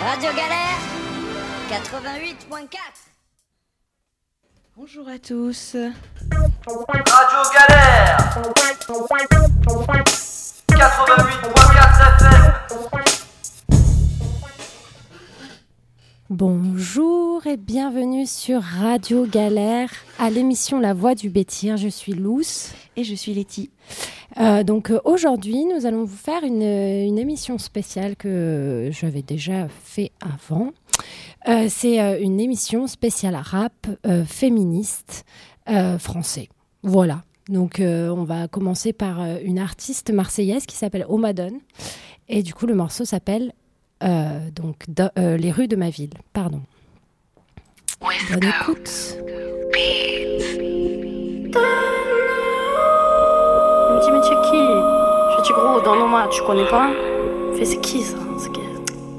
Radio Galère 88.4. Bonjour à tous. Radio Galère 88.4 FM. Bonjour et bienvenue sur Radio Galère à l'émission La Voix du Bétir. Je suis Luce. Et je suis Letty. Aujourd'hui, nous allons vous faire une émission spéciale que j'avais déjà fait avant. C'est une émission spéciale rap féministe français. Voilà. Donc, on va commencer par une artiste marseillaise qui s'appelle Omadone. Et du coup, le morceau s'appelle Les rues de ma ville. Pardon. Bonne écoute. Mais c'est qui? Je dis gros, dans nos matchs, tu connais pas? Fais c'est qui ça? C'est qui?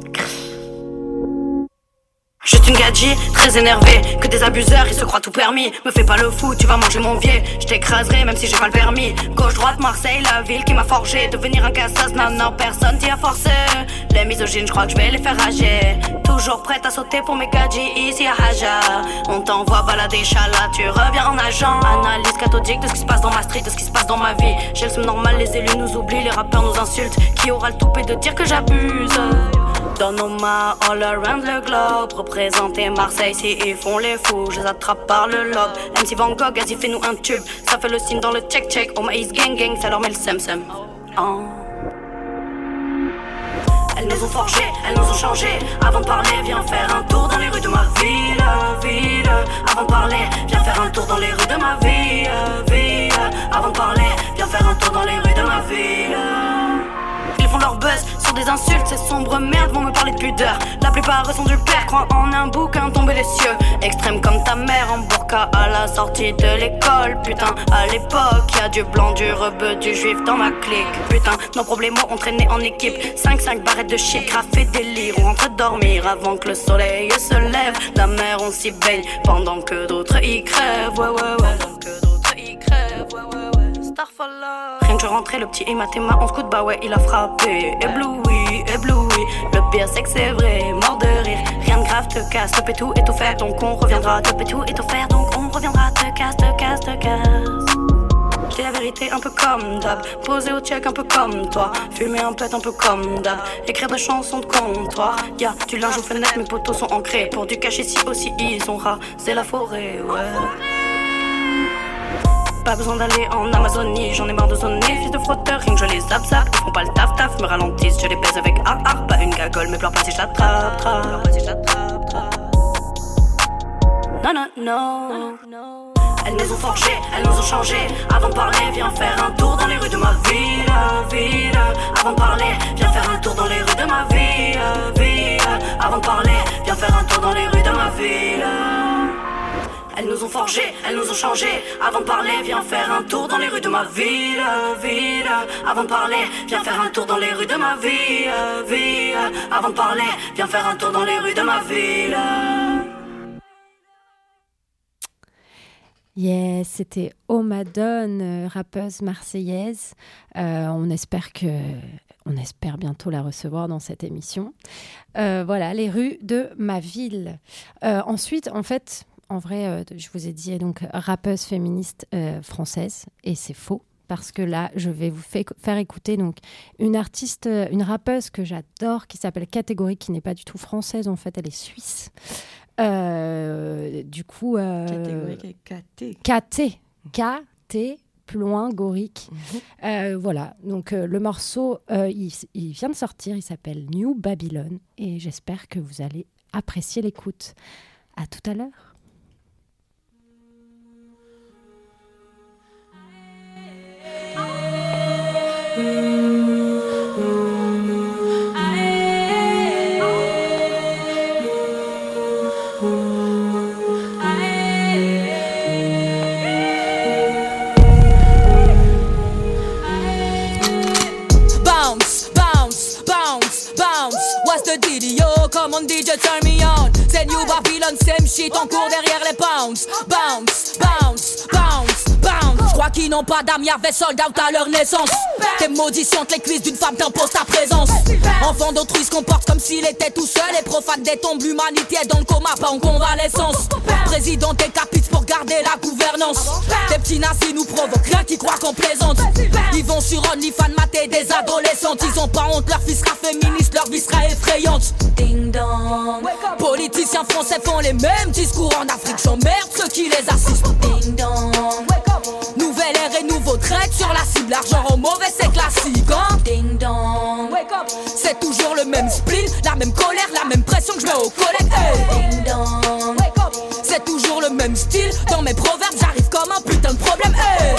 Je suis une gadji, très énervée, que des abuseurs, ils se croient tout permis. Me fais pas le fou, tu vas manger mon vieux. Je t'écraserai même si j'ai pas le permis. Gauche, droite, Marseille, la ville qui m'a forgé. Devenir un cassos, non, personne t'y a forcé. Les misogynes, je crois que je vais les faire rager. Toujours prête à sauter pour mes gadgis, ici à Haja. On t'envoie balader, Chala, tu reviens en agent. Analyse cathodique de ce qui se passe dans ma street, de ce qui se passe dans ma vie. J'ai le seum normal, les élus nous oublient, les rappeurs nous insultent. Qui aura le toupet de dire que j'abuse? Dans nos mains, all around le globe. Représenter Marseille, si ils font les fous, je les attrape par le lobe. MC Van Gogh, vas-y fais-nous un tube. Ça fait le signe dans le check-check. Oh maïs gang gang, ça leur met le sem-sem. Oh. Elles nous ont forgé, elles nous ont changé. Avant de parler, viens faire un tour dans les rues de ma ville. Avant de parler, viens faire un tour dans les rues de ma ville. Avant de parler, viens faire un tour dans les rues de ma ville. Ils font leur buzz sur des insultes, ces sombres merdes vont me parler de pudeur. La plupart sont du père, croient en un bouquin tombé des cieux. Extrême comme ta mère en burqa à la sortie de l'école. Putain, à l'époque, y'a du blanc, du rebeu, du juif dans ma clique. Putain, nos problèmes ont traîné en équipe. 5 barrettes de shit, graffé délire. On rentre dormir avant que le soleil se lève. La mer, on s'y baigne pendant que d'autres y crèvent. Ouais. Pendant que d'autres y crèvent. Ouais. Starfall. Rien que je rentrais, le petit il m'a main en scout, bah ouais, il a frappé. Ébloui. Le pire c'est que c'est vrai, mort de rire. Rien de grave, te casse, te pétou et tout faire. Donc on reviendra, te pétou et tout faire. Donc on reviendra, te casse. J'ai la vérité un peu comme d'hab. Poser au check un peu comme toi. Fumer un pet un peu comme d'hab. Écrire des chansons de comptoir. Y'a du linge aux fenêtres, mes poteaux sont ancrés. Pour du cash ici aussi, ils ont rasé la forêt, ouais. Pas besoin d'aller en Amazonie, j'en ai marre de zoner. Fils de frotteur, rien que je les zap. Ils font pas le taf, me ralentissent. Je les baise avec art, pas une gagole. Mais pleure pas si je l'attrape. Non. Elles nous ont forgé, elles nous ont changé. Avant de parler, viens faire un tour dans les rues de ma ville. Avant de parler, viens faire un tour dans les rues de ma ville. Avant de parler, viens faire un tour dans les rues de ma ville. Elles nous ont forgé, elles nous ont changé. Avant de parler, viens faire un tour dans les rues de ma ville. Avant de parler, viens faire un tour dans les rues de ma ville. Avant de parler, viens faire un tour dans les rues de ma ville. Yes, c'était Omadone, rappeuse marseillaise. On espère bientôt la recevoir dans cette émission. Voilà, les rues de ma ville. Ensuite, en vrai, je vous ai dit donc rappeuse féministe française, et c'est faux. Parce que là, je vais vous faire écouter donc une rappeuse que j'adore, qui s'appelle Catégorie, qui n'est pas du tout française, en fait, elle est suisse. Du coup... Catégorie KT. KT, plus loin, Gorique. Voilà, donc le morceau, il vient de sortir, il s'appelle New Babylon, et j'espère que vous allez apprécier l'écoute. À tout à l'heure. What's the deal, yo? Come on DJ, turn me on. C'est New Babylon, same shit, on court derrière les bounce. J'crois qu'ils n'ont pas d'âme, y'avait sold out à leur naissance. Tes maudits sentent les cuisses d'une femme t'imposent ta présence. Enfant d'autrui se comporte comme s'il était tout seul et profane des tombes, l'humanité est dans le coma, pas en convalescence. Président décapite pour garder la gouvernance. Des petits nazis nous provoquent, rien qui croient qu'on plaisante. Ils vont sur OnlyFans mater des adolescentes. Ils ont pas honte, leur fille sera féministe, leur vie sera effrayante. Ding dong. Politiciens français font les mêmes discours en Afrique, j'emmerde ceux qui les assistent. Ding dong. Nouvelle ère et nouveau trait sur la cible, l'argent en mauvais c'est classique hein. Ding dong. C'est toujours le même spleen, la même colère, la même pression que je mets aux collègues hey. Ding dong. C'est toujours le même style, dans mes proverbes j'arrive comme un putain de problème hey.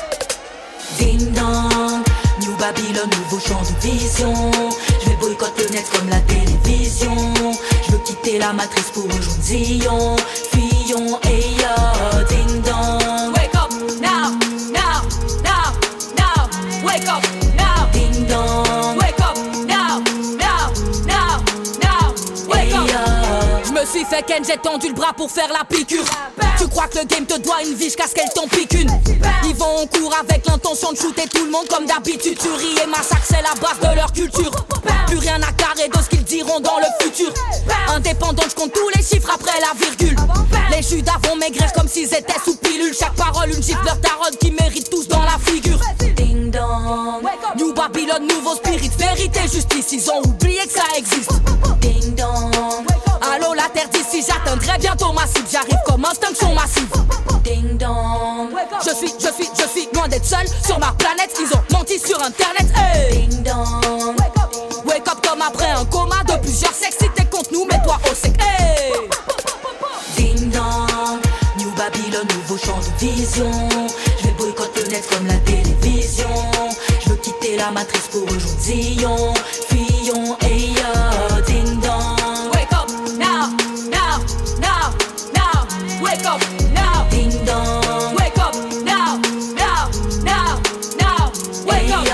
Ding dong. New Babylon, nouveau champ de vision. Je vais boycotter le net comme la télévision. Je veux quitter la matrice pour rejoindre Zion. Fillon et yo, ding dong. Wake up now, now, now, now. Wake up now, ding dong. Wake up now, now, now, now. Wake up. Je me suis fait ken, j'ai tendu le bras pour faire la piqûre. Tu crois que le game te doit une vie jusqu'à ce qu'elle t'en pique une. Ils vont en cours avec l'intention de shooter tout le monde comme d'habitude. Tuerie et massacre c'est la base de leur culture. Plus rien à carrer de ce qu'ils diront dans le futur. Indépendant, je compte tous les chiffres après la virgule. Les judas vont maigrir comme s'ils étaient sous pilule. Chaque parole une gifle leur tarotte qui méritent tous dans la figure. Ding dong. New Babylon, nouveau spirit, vérité, justice. Ils ont oublié que ça existe. Ding dong. Allô la terre d'ici, j'atteindrai bientôt ma cible. J'arrive comme instinction massive. Ding dong. Je suis loin d'être seul sur ma planète. Ils ont menti sur internet hey. Ding dong. Wake up comme après un coma de plusieurs sexes. Si t'es contre nous, mets-toi au sec hey. Ding dong. New Babylon, nouveau champ de vision. Je vais boycotter le net comme la télévision. Je veux quitter la matrice pour rejoindre Zion. Fillon et yo, ding dong. Wake up now, now, now, now. Wake up now, ding dong. Wake up now, now, now, now. Wake up.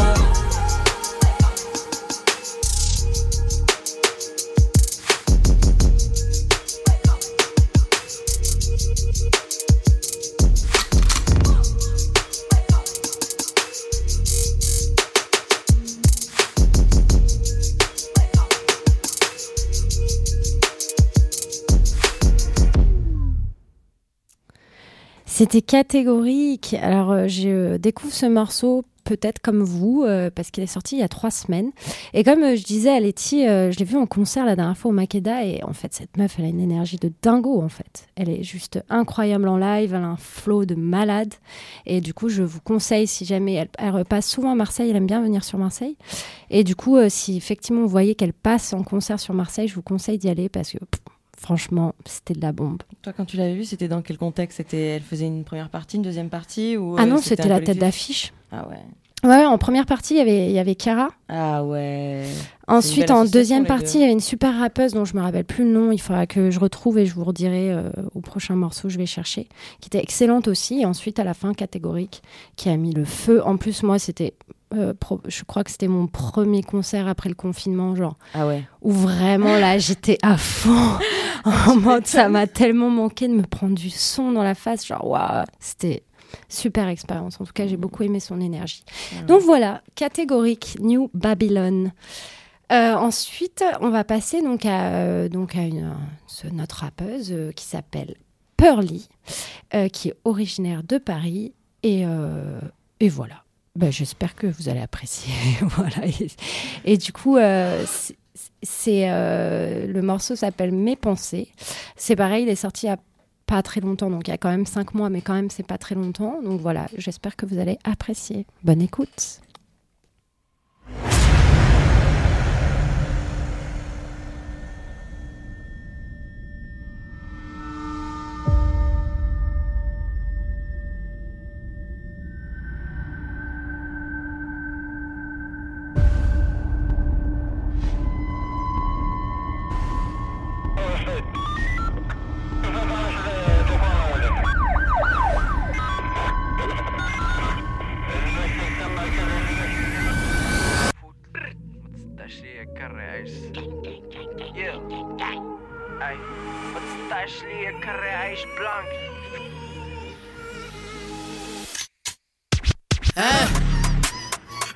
C'était catégorique. Alors, je découvre ce morceau peut-être comme vous, parce qu'il est sorti il y a 3 semaines. Et comme je disais à Letty, je l'ai vu en concert la dernière fois au Makeda, et en fait, cette meuf, elle a une énergie de dingo, en fait. Elle est juste incroyable en live, elle a un flow de malade. Et du coup, je vous conseille, si jamais, elle repasse souvent à Marseille, elle aime bien venir sur Marseille. Et du coup, si effectivement vous voyez qu'elle passe en concert sur Marseille, je vous conseille d'y aller, parce que... franchement, c'était de la bombe. Toi, quand tu l'avais vue, c'était dans quel contexte ? Elle faisait une première partie, une deuxième partie ou, Ah non, c'était la tête d'affiche. Ah ouais. Ouais, en première partie, il y avait Chiara. Ah ouais. Ensuite, en deuxième partie, il y avait une super rappeuse dont je me rappelle plus le nom. Il faudra que je retrouve et je vous redirai au prochain morceau, je vais chercher. Qui était excellente aussi. Et ensuite, à la fin, catégorique, qui a mis le feu. En plus, moi, c'était... je crois que c'était mon premier concert après le confinement, genre. Ah ouais. Où vraiment, là, j'étais à fond. En mode, ça m'a tellement manqué de me prendre du son dans la face. Genre, waouh, c'était super expérience. En tout cas, j'ai beaucoup aimé son énergie. Donc voilà, catégorique, New Babylon. Ensuite, on va passer donc à notre rappeuse qui s'appelle Pearly, qui est originaire de Paris. Et voilà. Ben, j'espère que vous allez apprécier. Voilà. Et du coup, le morceau s'appelle Mes pensées. C'est pareil, il est sorti il y a pas très longtemps, donc il y a quand même 5 mois, mais quand même c'est pas très longtemps. Donc voilà, j'espère que vous allez apprécier. Bonne écoute.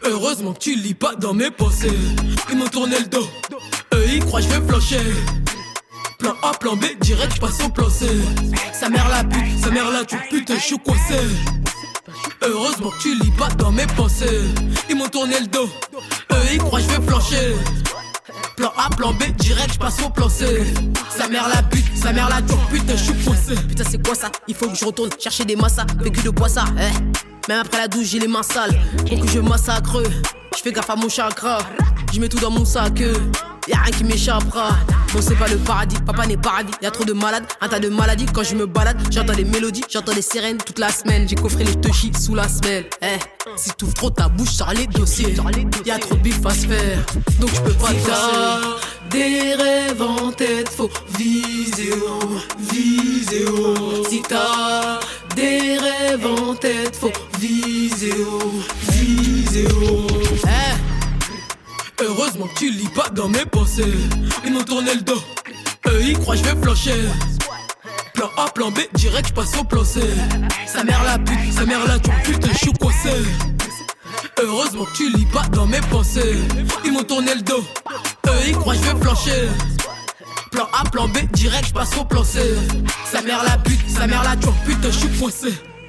Heureusement que tu lis pas dans mes pensées. Ils m'ont tourné le dos, eux ils croient que je vais flancher. Plan A, plan B, direct j'passe au plan C. Sa mère la pute, sa mère la tue, putain j'suis coincé. Heureusement que tu lis pas dans mes pensées. Ils m'ont tourné le dos, eux ils croient que je vais flancher. Plan A, plan B, direct j'passe au plan C. Sa mère la bute, sa mère la tue, putain j'suis coincé. Putain c'est quoi ça? Il faut que je retourne chercher des massas. Vécu de poisson, Même après la douche j'ai les mains sales. Pour que je massacre, j'fais gaffe à mon chakra. J'mets tout dans mon sac, y'a rien qui m'échappera. Bon c'est pas le paradis, papa n'est paradis. Y'a trop de malades, un tas de maladies. Quand je me balade, j'entends des mélodies, j'entends des sirènes toute la semaine. J'ai coffré les touchy sous la semelle. Si t'ouvres trop ta bouche, sors les dossiers. Y'a trop de bif à se faire, donc je peux pas te faire. Des rêves en tête, faut viser haut, viser haut. Si t'as des rêves en tête, faut viser haut, viser haut. Heureusement que tu lis pas dans mes pensées. Ils m'ont tourné le dos, eux ils croient que je vais flancher. Plan A, plan B, direct j'passe au plan C. Sa mère la pute, sa mère la tue, putain j'suis coincé. Heureusement que tu lis pas dans mes pensées. Ils m'ont tourné le dos, eux ils croient que je vais flancher. Plan A, plan B, direct j'passe au plan C. Sa mère la pute, sa mère la tue, putain j'suis coincé.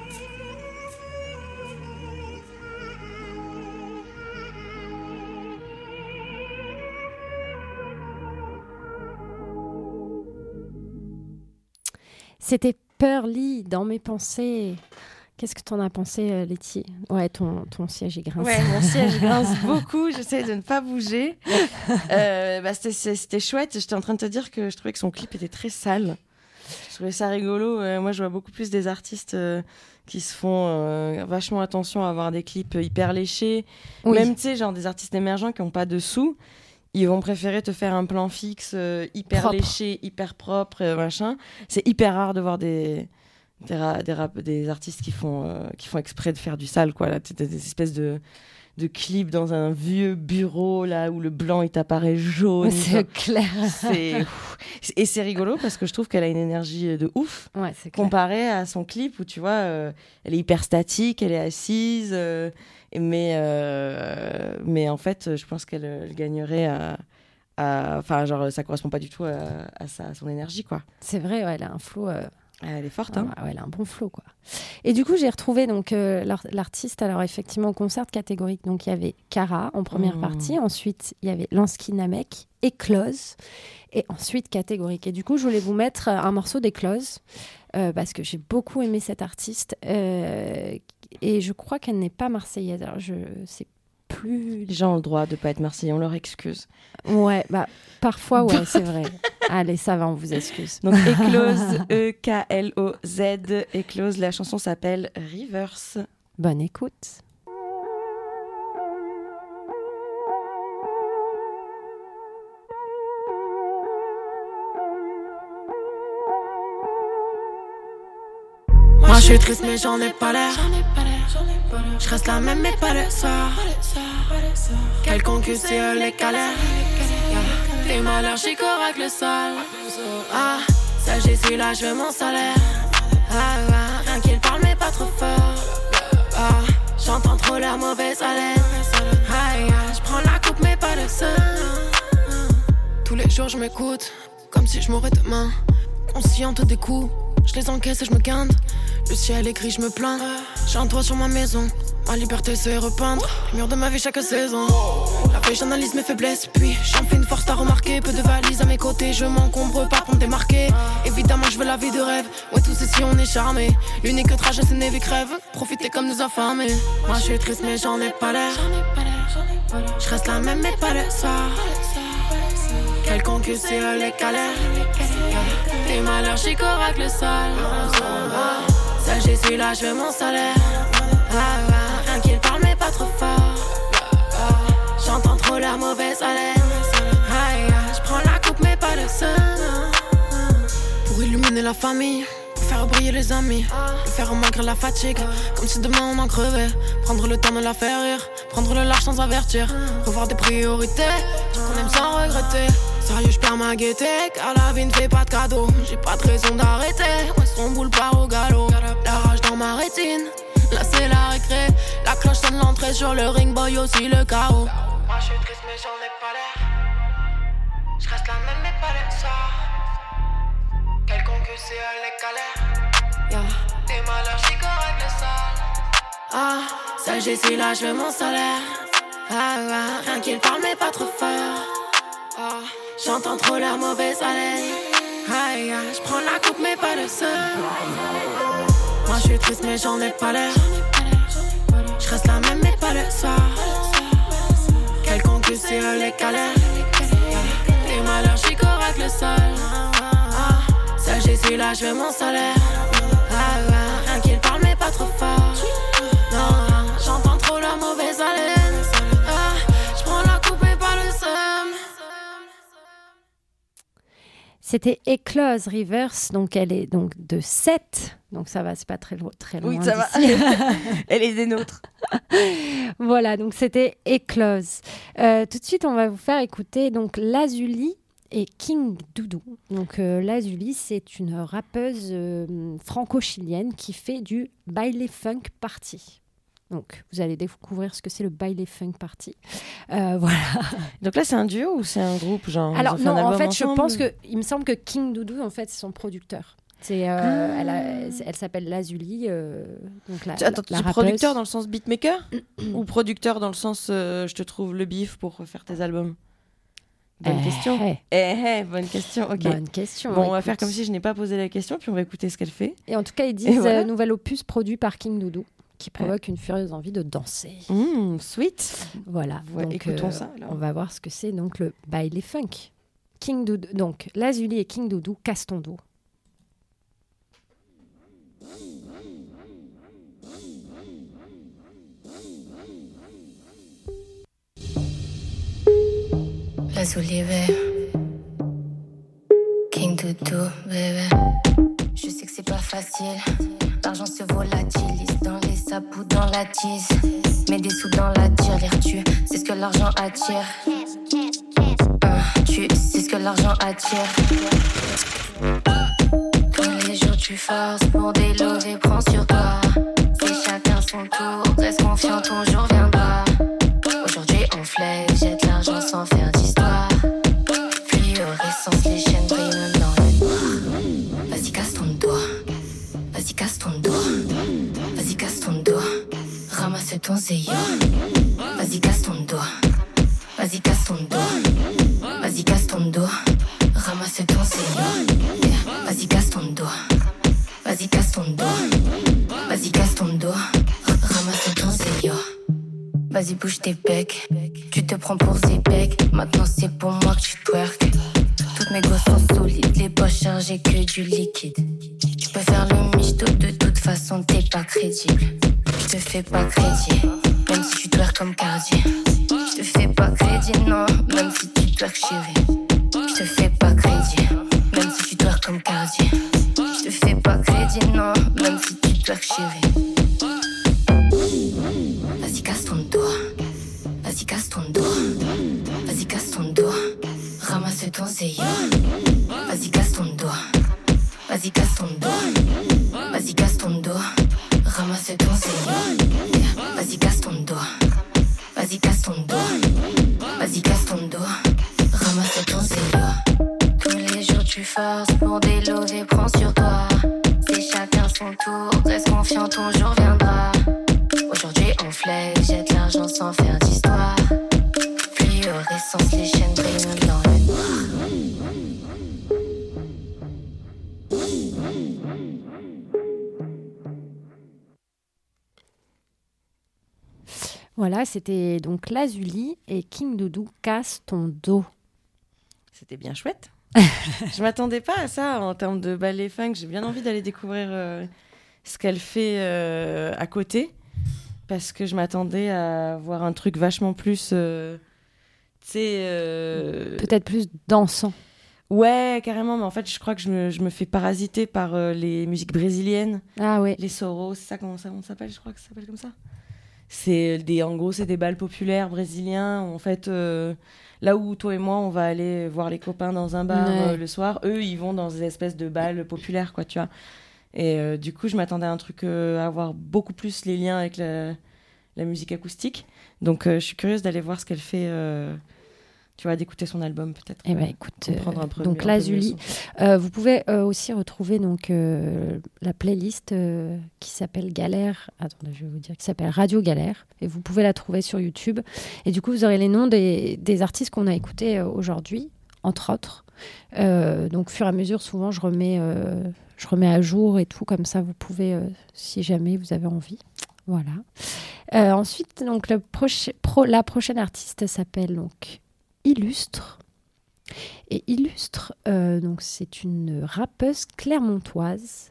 C'était Pearly dans mes pensées. Qu'est-ce que t'en as pensé, Letty? Ouais, ton siège, il grince. Ouais, mon siège grince beaucoup. J'essaie de ne pas bouger. C'était chouette. J'étais en train de te dire que je trouvais que son clip était très sale. Je trouvais ça rigolo. Moi, je vois beaucoup plus des artistes qui se font vachement attention à avoir des clips hyper léchés. Oui. Même, tu sais, genre des artistes émergents qui n'ont pas de sous. Ils vont préférer te faire un plan fixe hyper propre. Léché, hyper propre, machin. C'est hyper rare de voir des artistes qui font exprès de faire du sale, quoi. Là, des espèces de clips dans un vieux bureau, là, où le blanc, il t'apparaît jaune. C'est clair. Et c'est rigolo parce que je trouve qu'elle a une énergie de ouf. Ouais, c'est clair. Comparée à son clip où, tu vois, elle est hyper statique, elle est assise... Mais en fait, je pense qu'elle gagnerait enfin, genre, ça correspond pas du tout à son énergie, quoi. C'est vrai, ouais, elle a un flow. Elle est forte, hein. Ouais, elle a un bon flow, quoi. Et du coup, j'ai retrouvé donc l'artiste. Alors effectivement, au concert catégorique, donc il y avait Cara en première partie. Ensuite, il y avait Lansky Namek, Éclose, et ensuite catégorique. Et du coup, je voulais vous mettre un morceau d'Éclose parce que j'ai beaucoup aimé cette artiste. Et je crois qu'elle n'est pas marseillaise. Alors, je sais plus... Les gens ont le droit de ne pas être marseillais, on leur excuse. Ouais, bah, parfois, ouais, c'est vrai. Allez, ça va, on vous excuse. Donc, Éclose, E-K-L-O-Z, Éclose, la chanson s'appelle Rivers. Bonne écoute. Moi je suis triste mais j'en ai pas l'air. Je reste la même mais pas le soir. Quelconque c'est les galères. T'es malheur, j'y correcte le sol. Ah, ça j'ai su là, je veux mon salaire. Rien qu'il parle mais pas trop fort. Ah, j'entends trop leur mauvaise haleine. Je prends la coupe mais pas le sang. Tous les jours je m'écoute, comme si je mourrais demain. Consciente des coups, je les encaisse et je me guinde. Le ciel est gris, je me plains. J'ai un toit sur ma maison. Ma liberté c'est repeindre les murs de ma vie chaque saison. La veille j'analyse mes faiblesses, puis j'en fais une force t'as remarqué. Peu de valises à mes côtés, je m'encombre pas pour me démarquer. Évidemment je veux la vie de rêve. Ouais tout ceci on est charmé. L'unique trajet c'est né crève. Profiter comme nous affamés. Moi je suis triste mais j'en ai pas l'air. Je reste la même mais pas le soir. Quelconque c'est les galères. T'es malheur, j'y correcte le sol. Ça j'ai su là, je veux mon salaire. Rien qu'il parle mais pas trop fort. J'entends trop la mauvaise haleine. Je prends la coupe mais pas le sang. Pour illuminer la famille, pour faire briller les amis, le faire malgré la fatigue, comme si demain on en crevait. Prendre le temps de la faire rire, prendre le large sans avertir, revoir des priorités, dire qu'on aime sans regretter. Sérieux j'perds ma gaieté, car la vie ne fait pas de cadeaux. J'ai pas de raison d'arrêter, ouais son boule part au galop. La rage dans ma rétine, Là c'est la récré, la cloche sonne l'entrée sur le ring boy aussi le chaos. Moi je suis triste mais j'en ai pas l'air. Je reste la même mais pas l'air ça. Quelconque c'est les galères. Yeah. T'es malheur, j'y correct le sale. Ah, ça j'ai si là je veux mon salaire. Ah, rien qu'il parle mais pas trop fort. Ah, j'entends trop leur mauvaise haleine. Aïe, je prends la coupe mais pas le seul. Moi je suis triste mais j'en ai pas l'air. Je reste la même mais pas le soir. Quelconque c'est les galères. T'es malheur, j'y correct le sol. Ah, ça j'ai si là je veux mon salaire. Ah, rien qu'il parle mais pas trop fort. Non, j'entends trop la mauvaise haleine. Ah, je prends la coupe et pas le seum. C'était Eclose Reverse, donc elle est donc de 7, donc ça va, c'est pas très loin. Oui, ça va. Elle est des nôtres. Voilà, donc c'était Eclose. Tout de suite, on va vous faire écouter donc Lazuli et King Doudou. Donc Lazuli, c'est une rappeuse franco-chilienne qui fait du baile funk party. Donc, vous allez découvrir ce que c'est le baile funk party. Voilà. Donc là, c'est un duo ou c'est un groupe genre? Alors non, en fait, je pense que il me semble que King Doudou, en fait, c'est son producteur. C'est, elle s'appelle Lazuli. Donc Attends, tu es producteur dans le sens beatmaker ou producteur dans le sens je te trouve le bif pour faire tes albums? Bonne question. Bonne question. Ok. Bonne question. Bon, on va faire comme si je n'ai pas posé la question, puis on va écouter ce qu'elle fait. Et en tout cas, ils disent voilà. Nouvel opus produit par King Doudou, qui provoque une furieuse envie de danser. Sweet. Voilà. Ouais, donc, écoutons ça. Alors. On va voir ce que c'est donc le baile funk. King Doudou. Donc Lazuli et King Doudou, casse ton dos. Lazuli, bébé. King Doudou, bébé. Je sais que c'est pas facile. L'argent se volatilise dans les sapes ou dans la tise. Mets des sous dans la tirelire, c'est ce que l'argent attire. Tu sais ce que l'argent attire. Tous les jours tu forces pour délover, prends sur toi. C'est chacun son tour, reste confiant, ton jour viendra. Aujourd'hui on flex, jette l'argent sans faire d'histoire. Fluorescence, les chaînes brillent même dans le noir. Vas-y casse ton doigt, vas-y casse ton doigt, vas-y casse ton doigt, ramasse ton zéyo. Vas-y casse ton doigt, vas-y casse ton doigt, vas-y casse ton doigt, ramasse ton zéyo. Vas-y casse ton doigt, vas-y casse ton doigt, vas-y casse ton doigt, ramasse ton zéyo. Vas-y bouge tes becs, tu te prends pour Zébek. Maintenant c'est pour moi que tu twerk. Toutes mes gosses sont solides, les poches chargées que du liquide. Tu peux faire le michto, de toute façon t'es pas crédible. Je te fais pas crédit, même si tu twerk comme Cardi. Je te fais pas crédit, non, même si tu twerk chérie. Je te fais pas crédit, même si tu twerk comme Cardi. Je te fais pas crédit, non, même si tu twerk chérie. Vas-y casse ton doigt, vas-y casse ton doigt, vas-y casse ton doigt, ramasse ton zéyo. Vas-y casse ton doigt, vas-y casse ton doigt, vas-y casse ton doigt, ramasse ton zéyo. Vas-y casse ton doigt, vas-y casse ton doigt, vas-y casse ton doigt, ramasse ton zéyo. Tous les jours tu forces pour délover, prends sur toi. C'est chacun son tour, reste confiant, ton jour viendra. Aujourd'hui on flex, jette l'argent sans faire d'histoire. Fluorescence, les chaînes brillent même dans le noir. Voilà, c'était donc Lazuli et King Doudou, casse ton dos. C'était bien chouette. Je m'attendais pas à ça en termes de ballet funk. J'ai bien envie d'aller découvrir ce qu'elle fait à côté. Parce que je m'attendais à voir un truc vachement plus... peut-être plus dansant. Ouais, carrément. Mais en fait, je crois que je me fais parasiter par les musiques brésiliennes. Ah ouais. Les soros, c'est ça comment ça s'appelle? Je crois que ça s'appelle comme ça. En gros, c'est des bals populaires brésiliens. En fait, là où toi et moi, on va aller voir les copains dans un bar le soir, eux, ils vont dans des espèces de bals populaires, quoi, tu vois. Et du coup, je m'attendais à un truc, à avoir beaucoup plus les liens avec la musique acoustique. Donc, je suis curieuse d'aller voir ce qu'elle fait, tu vois, d'écouter son album peut-être. Eh ben, écoute, comprendre un peu donc mieux, un peu Lazuli, mieux son. vous pouvez aussi retrouver donc la playlist qui s'appelle Galère. Attendez, je vais vous dire, qui s'appelle Radio Galère. Et vous pouvez la trouver sur YouTube. Et du coup, vous aurez les noms des artistes qu'on a écoutés aujourd'hui, entre autres. Donc, au fur et à mesure, souvent, je remets à jour et tout, comme ça, vous pouvez, si jamais vous avez envie. Voilà. Ensuite, donc, la prochaine artiste s'appelle donc Illustre. Et Illustre, donc, c'est une rappeuse clermontoise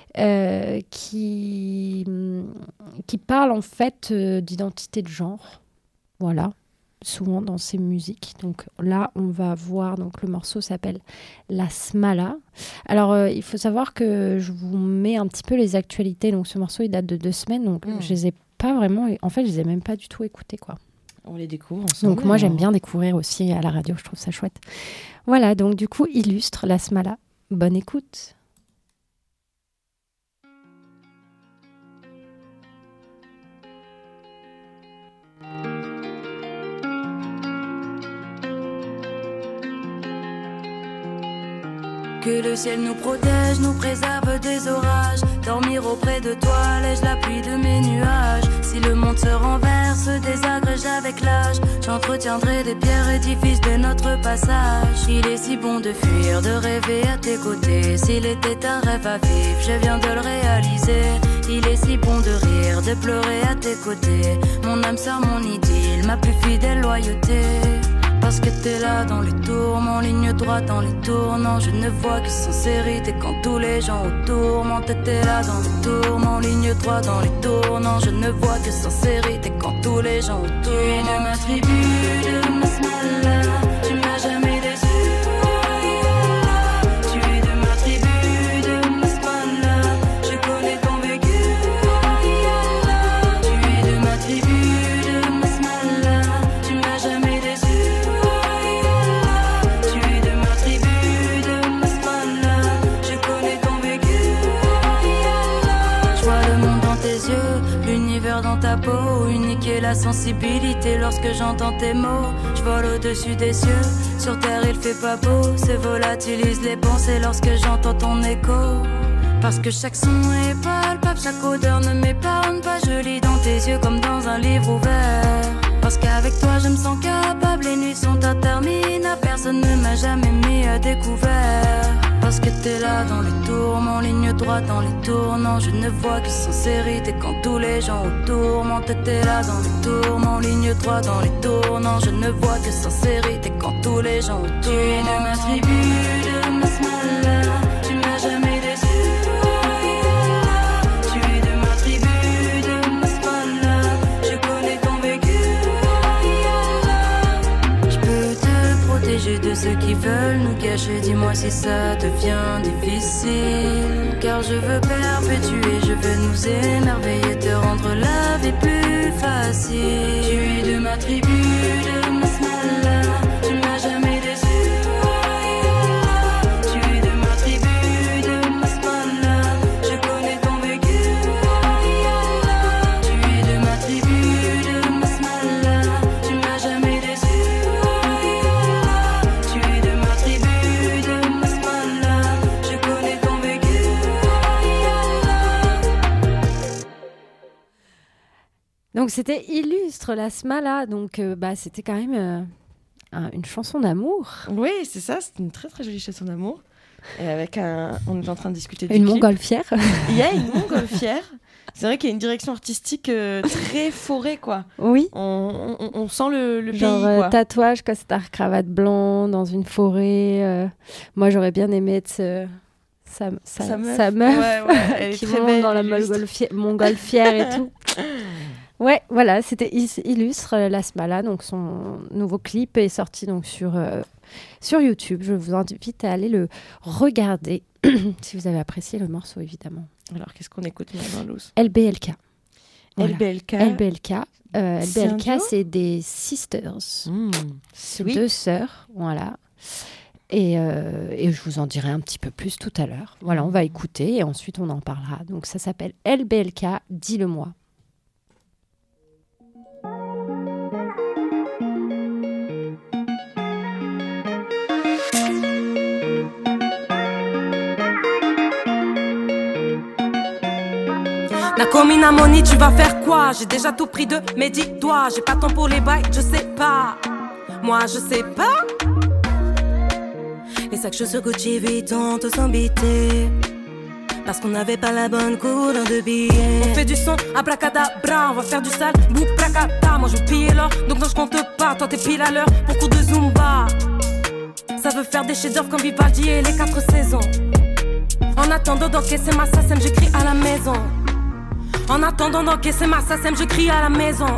qui parle en fait d'identité de genre. Voilà. Souvent dans ses musiques. Donc là, on va voir, donc le morceau s'appelle La Smala. Alors, il faut savoir que je vous mets un petit peu les actualités. Donc ce morceau, il date de 2 semaines. Donc je les ai pas vraiment... En fait, je les ai même pas du tout écoutés, quoi. On les découvre ensemble. Donc moi, j'aime bien découvrir aussi à la radio. Je trouve ça chouette. Voilà, donc du coup, Illustre, La Smala. Bonne écoute. Que le ciel nous protège, nous préserve des orages. Dormir auprès de toi lège la pluie de mes nuages. Si le monde se renverse, désagrège avec l'âge. J'entretiendrai des pierres édifices de notre passage. Il est si bon de fuir, de rêver à tes côtés. S'il était un rêve à vivre, je viens de le réaliser. Il est si bon de rire, de pleurer à tes côtés. Mon âme sœur, mon idylle, ma plus fidèle loyauté. Parce que t'es là dans les tourments, ligne droite dans les tournants. Je ne vois que sincérité quand tous les gens autour m'ont. T'es là dans les tourments, ligne droite dans les tournants. Je ne vois que sincérité quand tous les gens autour. Tu es de ma tribu, de ma smala. Tu m'as jamais déçu. Tu es de ma tribu, de ma smala. Je connais ton vécu. Tu es de ma tribu, de ma smala. Tu m'as jamais déçu. L'univers dans ta peau, unique est la sensibilité lorsque j'entends tes mots. Je vole au-dessus des cieux, sur terre il fait pas beau. C'est volatilise les pensées lorsque j'entends ton écho. Parce que chaque son est palpable, chaque odeur ne m'épargne pas. Je lis dans tes yeux comme dans un livre ouvert. Parce qu'avec toi je me sens capable, les nuits sont interminables. Personne ne m'a jamais mis à découvert. Parce que t'es là dans les tourments, ligne droite dans les tournants. Je ne vois que sincérité quand tous les gens autour m'ont. T'es là dans les tourments, ligne droite dans les tournants. Je ne vois que sincérité quand tous les gens autour. Tu es de ma tribu, de ma smala. Tu m'as jamais déçu. Tu es de ma tribu, de ma smala. Je connais ton vécu. Je peux te protéger de ceux qui veulent nous cacher. Dis-moi si ça devient difficile. Car je veux perpétuer, je veux nous émerveiller, te rendre la vie plus facile. Tu es de ma tribu, de ma smala. Tu m'as jamais déçu. Tu es de ma tribu, de ma smala. Je connais ton vécu. Tu es de ma tribu, de ma smala. Tu m'as jamais déçu. Tu es de ma tribu, de ma smala. Je connais ton vécu. Donc c'était Illustre, La Smala. Donc c'était quand même une chanson d'amour. Oui, c'est ça, c'est une très très jolie chanson d'amour. Et avec on est en train de discuter du Une clip. montgolfière. Il y a une montgolfière. C'est vrai qu'il y a une direction artistique très forêt, quoi. Oui. On sent le Genre, pays, quoi. tatouage, costard, cravate blanc, dans une forêt. Moi, j'aurais bien aimé être sa meuf Ouais, elle est qui très monte belle, dans la montgolfière et tout. Ouais, voilà, c'était Illustre, La Smala. Donc, son nouveau clip est sorti donc sur YouTube. Je vous invite à aller le regarder si vous avez apprécié le morceau, évidemment. Alors, qu'est-ce qu'on écoute maintenant, Luz? LBLK. Voilà. LBLK, LBLK, c'est des sisters. Sweet. 2 sœurs, voilà. Et je vous en dirai un petit peu plus tout à l'heure. Voilà, on va écouter et ensuite on en parlera. Donc ça s'appelle LBLK, dis-le-moi. Nakomina Moni, tu vas faire quoi? J'ai déjà tout pris de mes 10 doigts. J'ai pas temps pour les bails, je sais pas. Moi je sais pas. Les sacs chaussures Gucci Vuitton tous embêtés parce qu'on n'avait pas la bonne couleur de billets. On fait du son, abracadabra, on va faire du sale, bouprakata. Moi je veux piller l'or, donc non je compte pas. Toi t'es pile à l'heure pour cours de Zumba. Ça veut faire des chefs-d'œuvre comme Vivaldi et les 4 saisons. En attendant d'encaisser ma SACEM, j'écris à la maison. En attendant d'encaisser ma SACEM, je crie à la maison.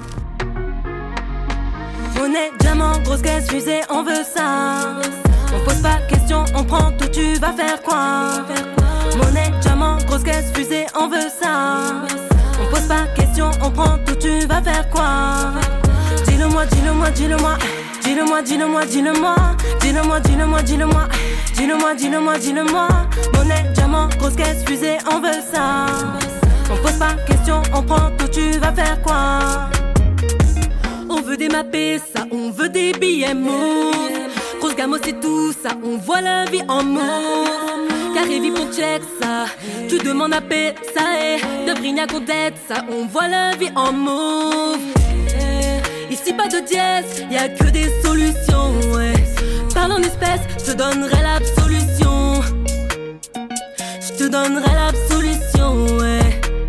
Monnaie, diamant, grosse caisse, fusée, on veut ça. On pose pas question, on prend tout, tu vas faire quoi? Monnaie, diamant, grosse caisse, fusée, on veut ça. On pose pas question, on prend tout, tu vas faire quoi? Dis-le-moi, dis-le-moi, dis-le-moi. Dis-le-moi, dis-le-moi, dis-le-moi. Dis-le-moi, dis-le-moi, dis-le-moi. Dis-le-moi, dis-le-moi, dis-le-moi. Monnaie, diamant, grosse caisse, fusée, on veut ça. On pose pas question, on prend tout, tu vas faire quoi? On veut des mappés, ça, on veut des billets mauves. Grosse gamme, c'est tout ça, on voit la vie en mauve. Carré vie pour check ça, tu demandes à paix, ça est. De Brignac on tête, ça, on voit la vie en mauve. Ici pas de dièse, y'a que des solutions, ouais. Parle en espèces, je te donnerai l'absolution. Je te donnerai l'absolution, ouais.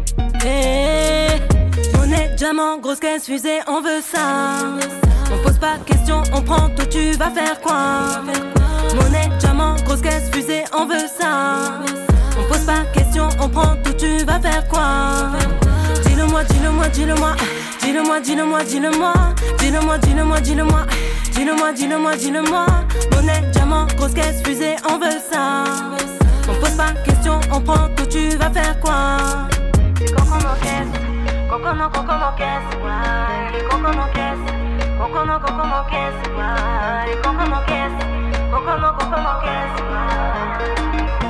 Monnaie, diamant, grosse caisse, fusée, on veut ça. On pose pas question, on prend tout, tu vas faire quoi? Monnaie, diamant, grosse caisse, fusée, on veut ça. On pose pas question, on prend tout, tu vas faire quoi? Dis-le-moi, dis-le-moi, dis-le-moi. Dis-le-moi, dis-le-moi, dis-le-moi. Dis-le-moi, dis-le-moi, dis-le-moi. Dis-le-moi, dis-le-moi, dis-le-moi. Monnaie, diamant, grosse caisse, fusée, on veut ça. On pose pas question, on prend tout, tu vas faire quoi? C'est coco no caisse, coco no caisse, ouais. Coco no caisse, coco no caisse, ouais. Coco no caisse, coco no caisse, ouais.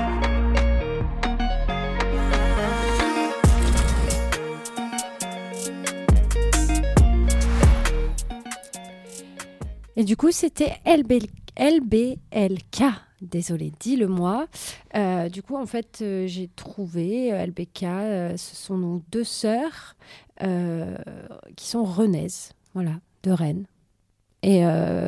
Et du coup, c'était LBLK. Désolée, dis-le-moi. Du coup, en fait, j'ai trouvé LBK. Ce sont donc 2 sœurs qui sont rennaises, voilà, de Rennes. Et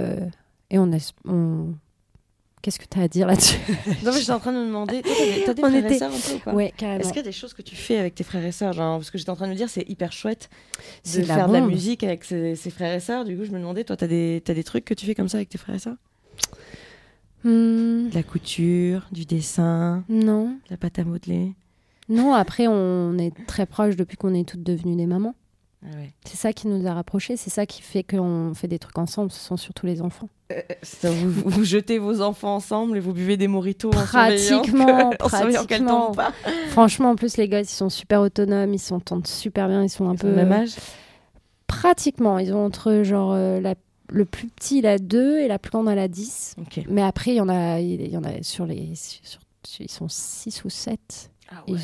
on... Qu'est-ce que tu as à dire là-dessus? Non, mais j'étais en train de me demander, t'as des frères et sœurs un peu ou pas? Ouais, carrément. Est-ce qu'il y a des choses que tu fais avec tes frères et sœurs, genre, parce que j'étais en train de me dire, c'est hyper chouette de faire de la musique avec ses frères et sœurs. Du coup, je me demandais, toi, t'as des trucs que tu fais comme ça avec tes frères et sœurs? De la couture, du dessin? Non. De la pâte à modeler? Non, après, on est très proches depuis qu'on est toutes devenues des mamans. Ah ouais. C'est ça qui nous a rapprochés, c'est ça qui fait qu'on fait des trucs ensemble, ce sont surtout les enfants. Vous jetez vos enfants ensemble et vous buvez des mojitos pratiquement qu'elles tombent pas. Franchement, en plus, les gosses, ils sont super autonomes, ils s'entendent super bien, ils sont un peu... Au même âge? Pratiquement, ils ont entre genre le plus petit, il a 2 et la plus grande, elle a 10. Okay. Mais après, il y en a sur les... ils sont 6 ou 7. Ah ouais.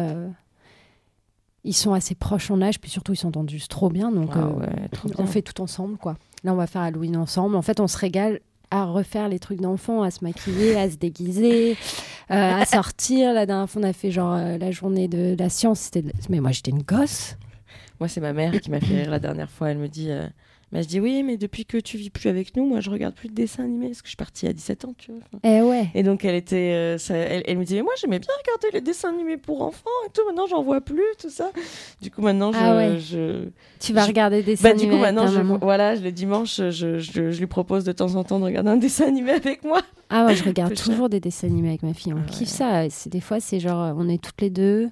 Ils sont assez proches en âge, puis surtout, ils s'entendent juste trop bien. Donc, on fait tout ensemble, quoi. Là, on va faire Halloween ensemble. En fait, on se régale à refaire les trucs d'enfants, à se maquiller, à se déguiser, à sortir. La dernière fois, on a fait genre la journée de la science. Mais moi, j'étais une gosse. Moi, c'est ma mère qui m'a fait rire la dernière fois. Elle me dit... je dis oui, mais depuis que tu vis plus avec nous, moi je regarde plus de dessins animés parce que je suis partie à 17 ans, tu vois. Eh ouais. Et donc elle était, elle me disait moi j'aimais bien regarder les dessins animés pour enfants et tout. Maintenant j'en vois plus tout ça. Du coup maintenant tu vas regarder des dessins animés. Du coup maintenant le dimanche je lui propose de temps en temps de regarder un dessin animé avec moi. Ah ouais, je regarde toujours des dessins animés avec ma fille. On kiffe ça. Des fois c'est genre on est toutes les deux.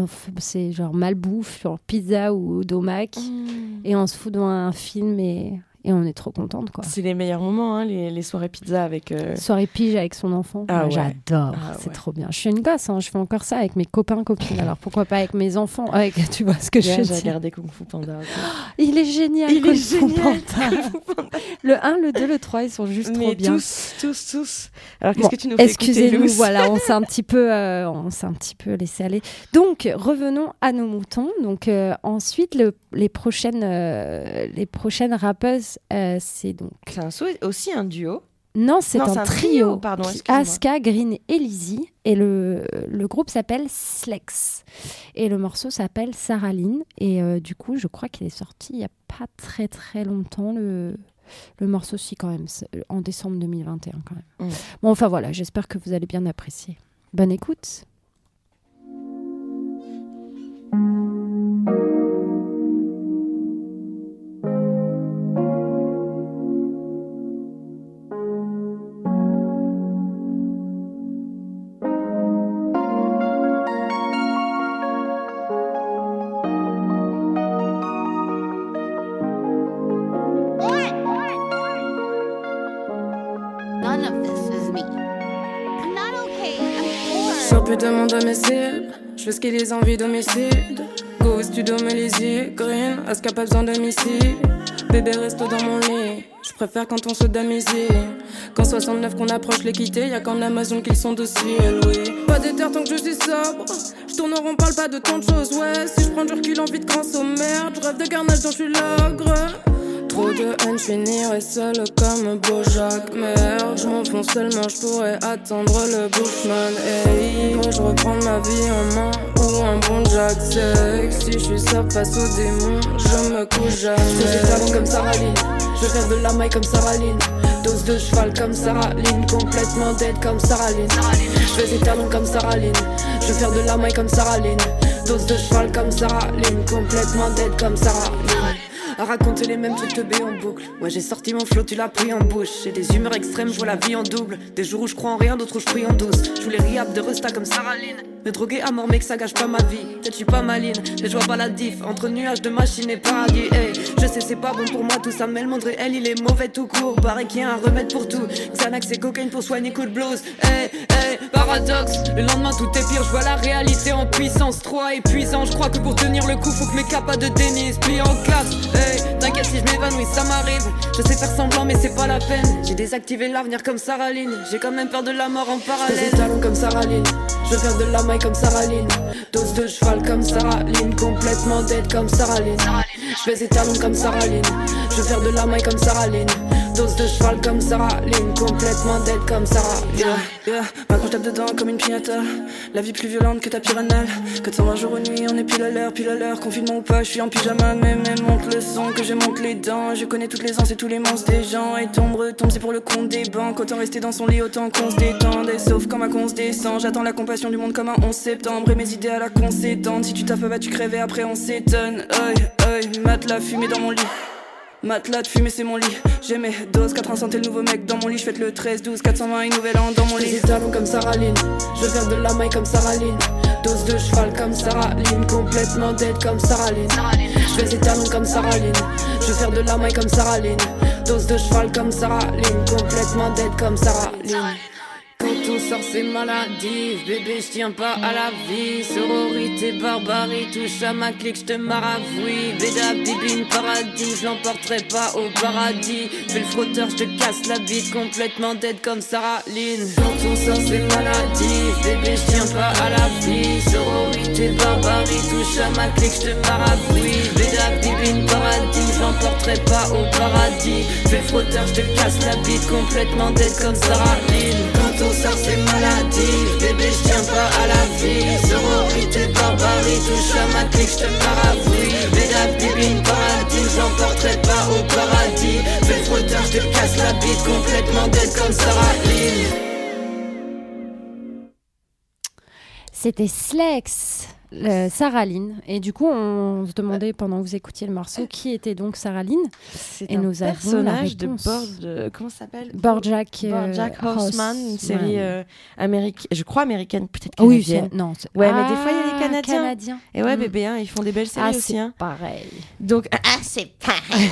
C'est genre malbouffe, genre pizza ou domac, et on se fout dans un film et Et on est trop contente, quoi. C'est les meilleurs moments, hein, les soirées pizza avec... Soirée pige avec son enfant. Ah ouais. J'adore, c'est trop bien. Je suis une gosse, hein, je fais encore ça avec mes copains, copines. Alors pourquoi pas avec mes enfants, tu vois ce que je veux dire. J'ai regardé Kung Fu Panda. Okay. Il est génial, Kung Fu Panda. Le 1, le 2, le 3, ils sont juste trop bien. Tous. Alors qu'est-ce que tu nous fais écouter, excusez-nous, Luce? voilà, on s'est un petit peu laissé aller. Donc, revenons à nos moutons. Donc, ensuite, les prochaines rappeuses, c'est donc... C'est aussi un duo. Non, c'est un trio. Pardon, excuse-moi. Aska, Green et Lizzie. Et le groupe s'appelle Slex. Et le morceau s'appelle Sarah Lynn. Et du coup, je crois qu'il est sorti il n'y a pas très très longtemps. Le morceau, si, quand même, en décembre 2021, quand même. Bon, enfin voilà, j'espère que vous allez bien apprécier. Bonne écoute. Plus de mon domicile, je fais ce qui les envie d'homicide. Go au studio me lisier, Green, Aska pas besoin de missile. Bébé reste dans mon lit, je préfère quand on se damisile. Qu'en 69 qu'on approche l'équité, y'a qu'en Amazon qu'ils sont dociles, oui. Pas d'éther tant que je suis sobre, je tourne en rond, parle pas de tant de choses, ouais. Si je prends du recul, envie de grâce aux merdes, je rêve de garnage dont je suis l'ogre. Trop de haine, je finirai seul comme Bojack. Merde, je m'enfonce tellement, je pourrais attendre le Bushman. Hey, moi je reprends ma vie en main ou un bon Jack Sex. Si je suis sobre face aux démons, je me couche jamais. Je fais des talons comme Sarah Lynn, je rêve de la maille comme Sarah Lynn. Dose de cheval comme Sarah Lynn, complètement dead comme Sarah Lynn. Je fais des talons comme Sarah Lynn, je vais faire de la maille comme Sarah Lynn. Dose de cheval comme Sarah Lynn, complètement dead comme Sarah Lynn. À raconter les mêmes trucs de B en boucle. Ouais, j'ai sorti mon flow, tu l'as pris en bouche. J'ai des humeurs extrêmes, je vois la vie en double. Des jours où je crois en rien, d'autres où je prie en douce. Je voulais riap de resta comme Sarah Lynn. Me droguer à mort, mec, ça gâche pas ma vie. Peut-être je suis pas maline, mais je vois pas la diff entre nuages de machines et paradis. Hey, je sais, c'est pas bon pour moi tout ça, mais le monde réel, il est mauvais tout court. Paraît qu'il y a un remède pour tout. Xanax et cocaïne pour soigner coup de blues. Hey, paradoxe. Le lendemain, tout est pire, je vois la réalité en puissance. Trop épuisant, je crois que pour tenir le coup, faut que mes capas de tennis plient en classe. Hey, t'inquiète si je m'évanouis, ça m'arrive. Je sais faire semblant, mais c'est pas la peine. J'ai désactivé l'avenir comme Sarah Lynn. J'ai quand même peur de la mort en parallèle. Je fais des talons comme Sarah Lynn, je veux faire de la maille comme Sarah Lynn. Dose de cheval comme Sarah Lynn, complètement dead comme Sarah Lynn. Je fais des talons comme Sarah Lynn, je veux faire de la maille comme Sarah Lynn. Dose de cheval comme Sarah Lynn, complètement dead comme Sarah Lynn. Maintenant je tape dedans comme une piñata. La vie plus violente que ta piranale. 420 jours et nuit, on est pile à l'heure. Confinement ou pas, je suis en pyjama. Mais monte le son, que je monte les dents. Je connais toutes les ans, c'est tous les monstres des gens. Et tombe, c'est pour le compte des banques. Autant rester dans son lit, autant qu'on se détende. Et sauf quand ma con se descend, j'attends la compassion du monde comme un 11 septembre. Et mes idées à la concédante. Si tu t'as pas, tu crèves et après on s'étonne. Matelas fumé dans mon lit. Matelas de fumée c'est mon lit. J'ai mes doses, 4 t'es le nouveau mec dans mon lit. J'fais le 13-12, 420 une nouvelle an dans mon lit. J'ai des talons comme Sarah Lynn, je veux faire de la maille comme Sarah Lynn. Dose de cheval comme Sarah Lynn, complètement dead comme Sarah Lynn. Je fais des talons comme Sarah Lynn, je veux faire de la maille comme Sarah Lynn. Dose de cheval comme Sarah Lynn, complètement dead comme Sarah Lynn. Quand on sort c'est maladif, bébé je tiens pas à la vie. Sororité, barbarie, touche à ma clique, je te maravouille. Béda, bibine, paradis, je l'emporterai pas au paradis. Fais le frotteur, je te casse la bite, complètement dead comme Sarah Lynn. Quand on sort c'est maladif, bébé je tiens pas à la vie. Sororité, barbarie, touche à ma clique, je te maravouille. Béda, bibine, paradis, je l'emporterai pas au paradis. Fais le frotteur, je te casse la bite, complètement dead comme Sarah Lynn. Quand on sort c'est maladif, bébé je tiens pas à la vie. Sororité, barbarie, touche à ma clique, je te maravouille. Béda, bibine, paradis, j'emporterai pas au paradis. Fais le frotteur, je te casse la bite, complètement dead comme Sarah Lynn. C'était Slex Sarah Lynn. Et du coup, on se demandait pendant que vous écoutiez le morceau qui était donc Sarah Lynn. C'est et un nous avons personnage la réponse. comment ça s'appelle BoJack Horseman, une série américaine, je crois américaine, peut-être Oui, canadienne. ouais, mais des fois il y a les Canadiens. Et ouais, Mm. bébé, hein, ils font des belles séries aussi. C'est hein. pareil. Donc, c'est pareil.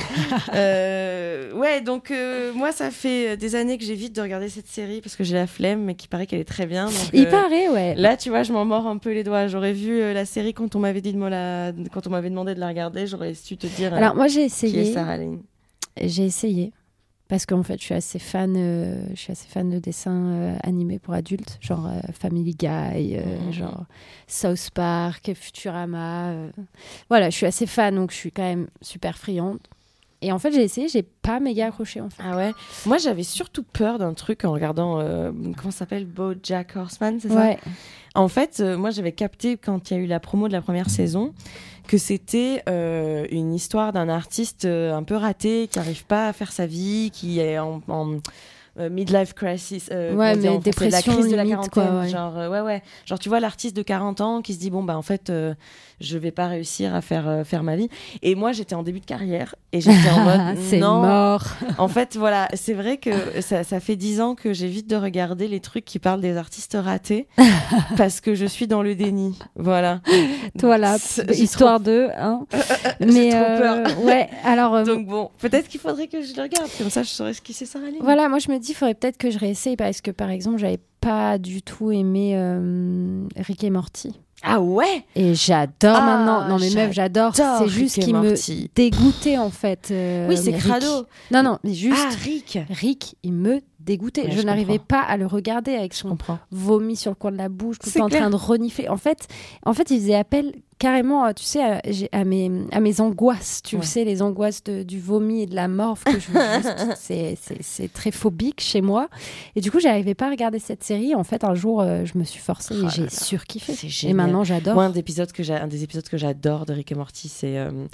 Ouais, donc moi, ça fait des années que j'évite de regarder cette série parce que j'ai la flemme, mais qu'il paraît qu'elle est très bien. Donc, Il paraît, ouais. Là, tu vois, je m'en mords un peu les doigts. J'aurais vu la série quand on m'avait quand on m'avait demandé de la regarder, j'aurais su te dire. Alors, moi, j'ai Qui est essayé. Sarah Lynn. J'ai essayé. Parce qu'en fait, je suis assez fan de dessins animés pour adultes, genre Family Guy, genre South Park, Futurama. Voilà, je suis assez fan, donc je suis quand même super friande. Et en fait, j'ai essayé, j'ai pas méga accroché en fait. Ah ouais. Moi, j'avais surtout peur d'un truc en regardant comment ça s'appelle, BoJack Horseman, c'est ça? Ouais. En fait, moi, j'avais capté quand il y a eu la promo de la première saison que c'était une histoire d'un artiste un peu raté qui n'arrive pas à faire sa vie, qui est en midlife crisis, ouais, mais dépression, la crise de la limite, quarantaine, quoi, ouais. genre genre tu vois l'artiste de 40 ans qui se dit bon bah en fait je vais pas réussir à faire ma vie. Et moi j'étais en début de carrière et j'étais en mode c'est non. mort. En fait voilà, c'est vrai que ça fait 10 ans que j'évite de regarder les trucs qui parlent des artistes ratés parce que je suis dans le déni. Voilà. Voilà, J'ai histoire de hein. J'ai trop peur. Ouais, alors donc bon, peut-être qu'il faudrait que je le regarde comme ça je saurais ce qui c'est Sarah Lynn. voilà, moi je me dis il faudrait peut-être que je réessaye parce que par exemple, j'avais pas du tout aimé Rick et Morty. Ah ouais. Et j'adore maintenant. Non mais meuf, j'adore. C'est Rick juste et qu'il me Morty. dégoûtait en fait. Oui, c'est Rick. crado. Non, mais juste Rick. Rick, il me dégoûtait. Ouais, je je n'arrivais comprends. pas à le regarder avec son comprends. vomi sur le coin de la bouche, tout le C'est temps en clair. train de renifler. En fait, il faisait appel carrément, tu sais, à mes angoisses. Tu Ouais. sais, les angoisses du vomi et de la morve que je juste, c'est très phobique chez moi. Et du coup, j'arrivais pas à regarder cette série. En fait, un jour, je me suis forcée et j'ai surkiffé. C'est Et génial. maintenant, j'adore. Moi, un des épisodes que j'adore de Rick et Morty, c'est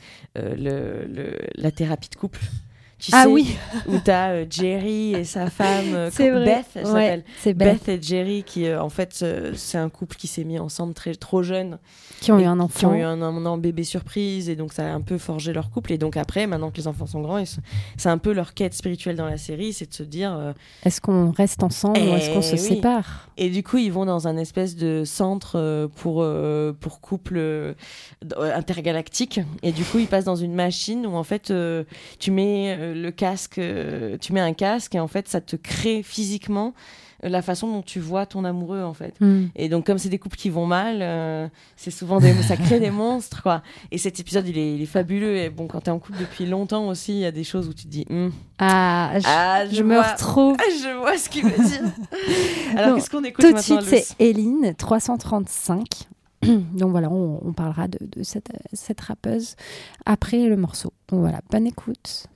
la thérapie de couple. Tu Ah sais, oui. où t'as Jerry et sa femme, C'est vrai. Beth, elle Ouais, s'appelle. c'est Beth. Beth et Jerry, qui en fait, c'est un couple qui s'est mis ensemble trop jeune. Qui ont eu un Qui enfant. ont eu un bébé surprise, et donc ça a un peu forgé leur couple. Et donc après, maintenant que les enfants sont grands, c'est un peu leur quête spirituelle dans la série, c'est de se dire... Est-ce qu'on reste ensemble ou est-ce qu'on se sépare? Et du coup, ils vont dans un espèce de centre pour couple intergalactique. Et du coup, ils passent dans une machine où en fait, tu mets tu mets un casque et en fait, ça te crée physiquement la façon dont tu vois ton amoureux en fait. Et donc comme c'est des couples qui vont mal, c'est souvent ça crée des monstres quoi. Et cet épisode il est fabuleux. Et bon, quand t'es en couple depuis longtemps aussi, il y a des choses où tu te dis je me retrouve. Je vois ce qu'il veut dire. Alors Non, qu'est-ce qu'on écoute tout de maintenant, suite, Luce c'est Eline 335. Donc voilà, on parlera de cette rappeuse après le morceau. Donc voilà, bonne écoute.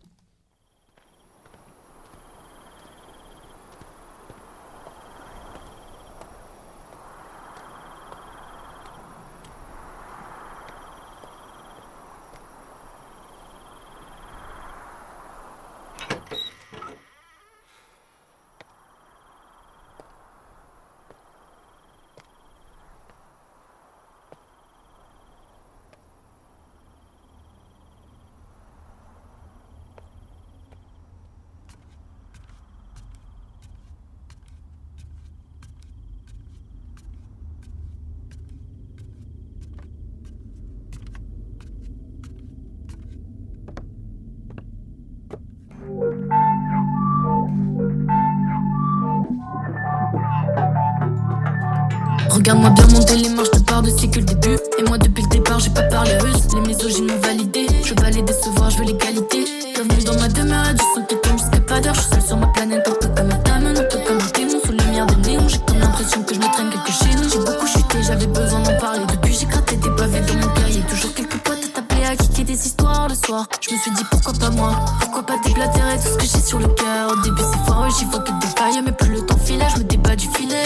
Regarde-moi bien monter les marches de part de c'est que le début. Et moi depuis le départ j'ai pas parlé russe. Les misogynes m'ont validé. Je veux pas les décevoir, je veux l'égalité. Bienvenue dans ma demeure, du son qui tombe jusqu'à pas d'heure. Je suis seule sur ma planète, un peu comme un dame, un peu comme un démon. Sous lumière de néon, j'ai comme l'impression que je me traîne quelque chez nous. J'ai beaucoup chuté, j'avais besoin d'en parler. Depuis j'ai gratté des pavés dans mon cahier. Toujours quelques potes à t'appeler à kicker des histoires le soir. Je me suis dit pourquoi pas moi, pourquoi pas déblatérer tout ce que j'ai sur le cœur. Au début c'est fort, j'y vois que des failles. Mais plus le temps file, je me débat du filet.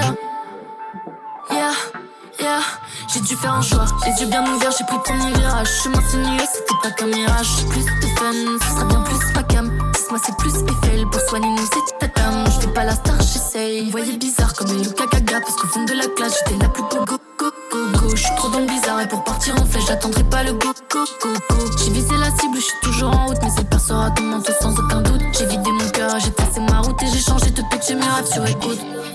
J'ai dû faire un choix, les yeux bien ouverts, j'ai pris le premier virage. Chemin sinueux, c'était pas qu'un mirage. Plus de fun, ce sera bien plus ma cam. 6 mois c'est plus Eiffel, pour soigner nous c'est tatam. Je fais pas la star, j'essaye. Vous voyez bizarre comme les Luka Gaga, parce qu'au fond de la classe, j'étais la plus go. Je suis trop dans le bizarre. j'attendrai pas le go. J'ai visé la cible, je suis toujours en route, mais cette peur sera ton manteau sans aucun doute. J'ai vidé mon cœur, j'ai tracé ma route et j'ai changé de pitcher mes rêves sur écoute.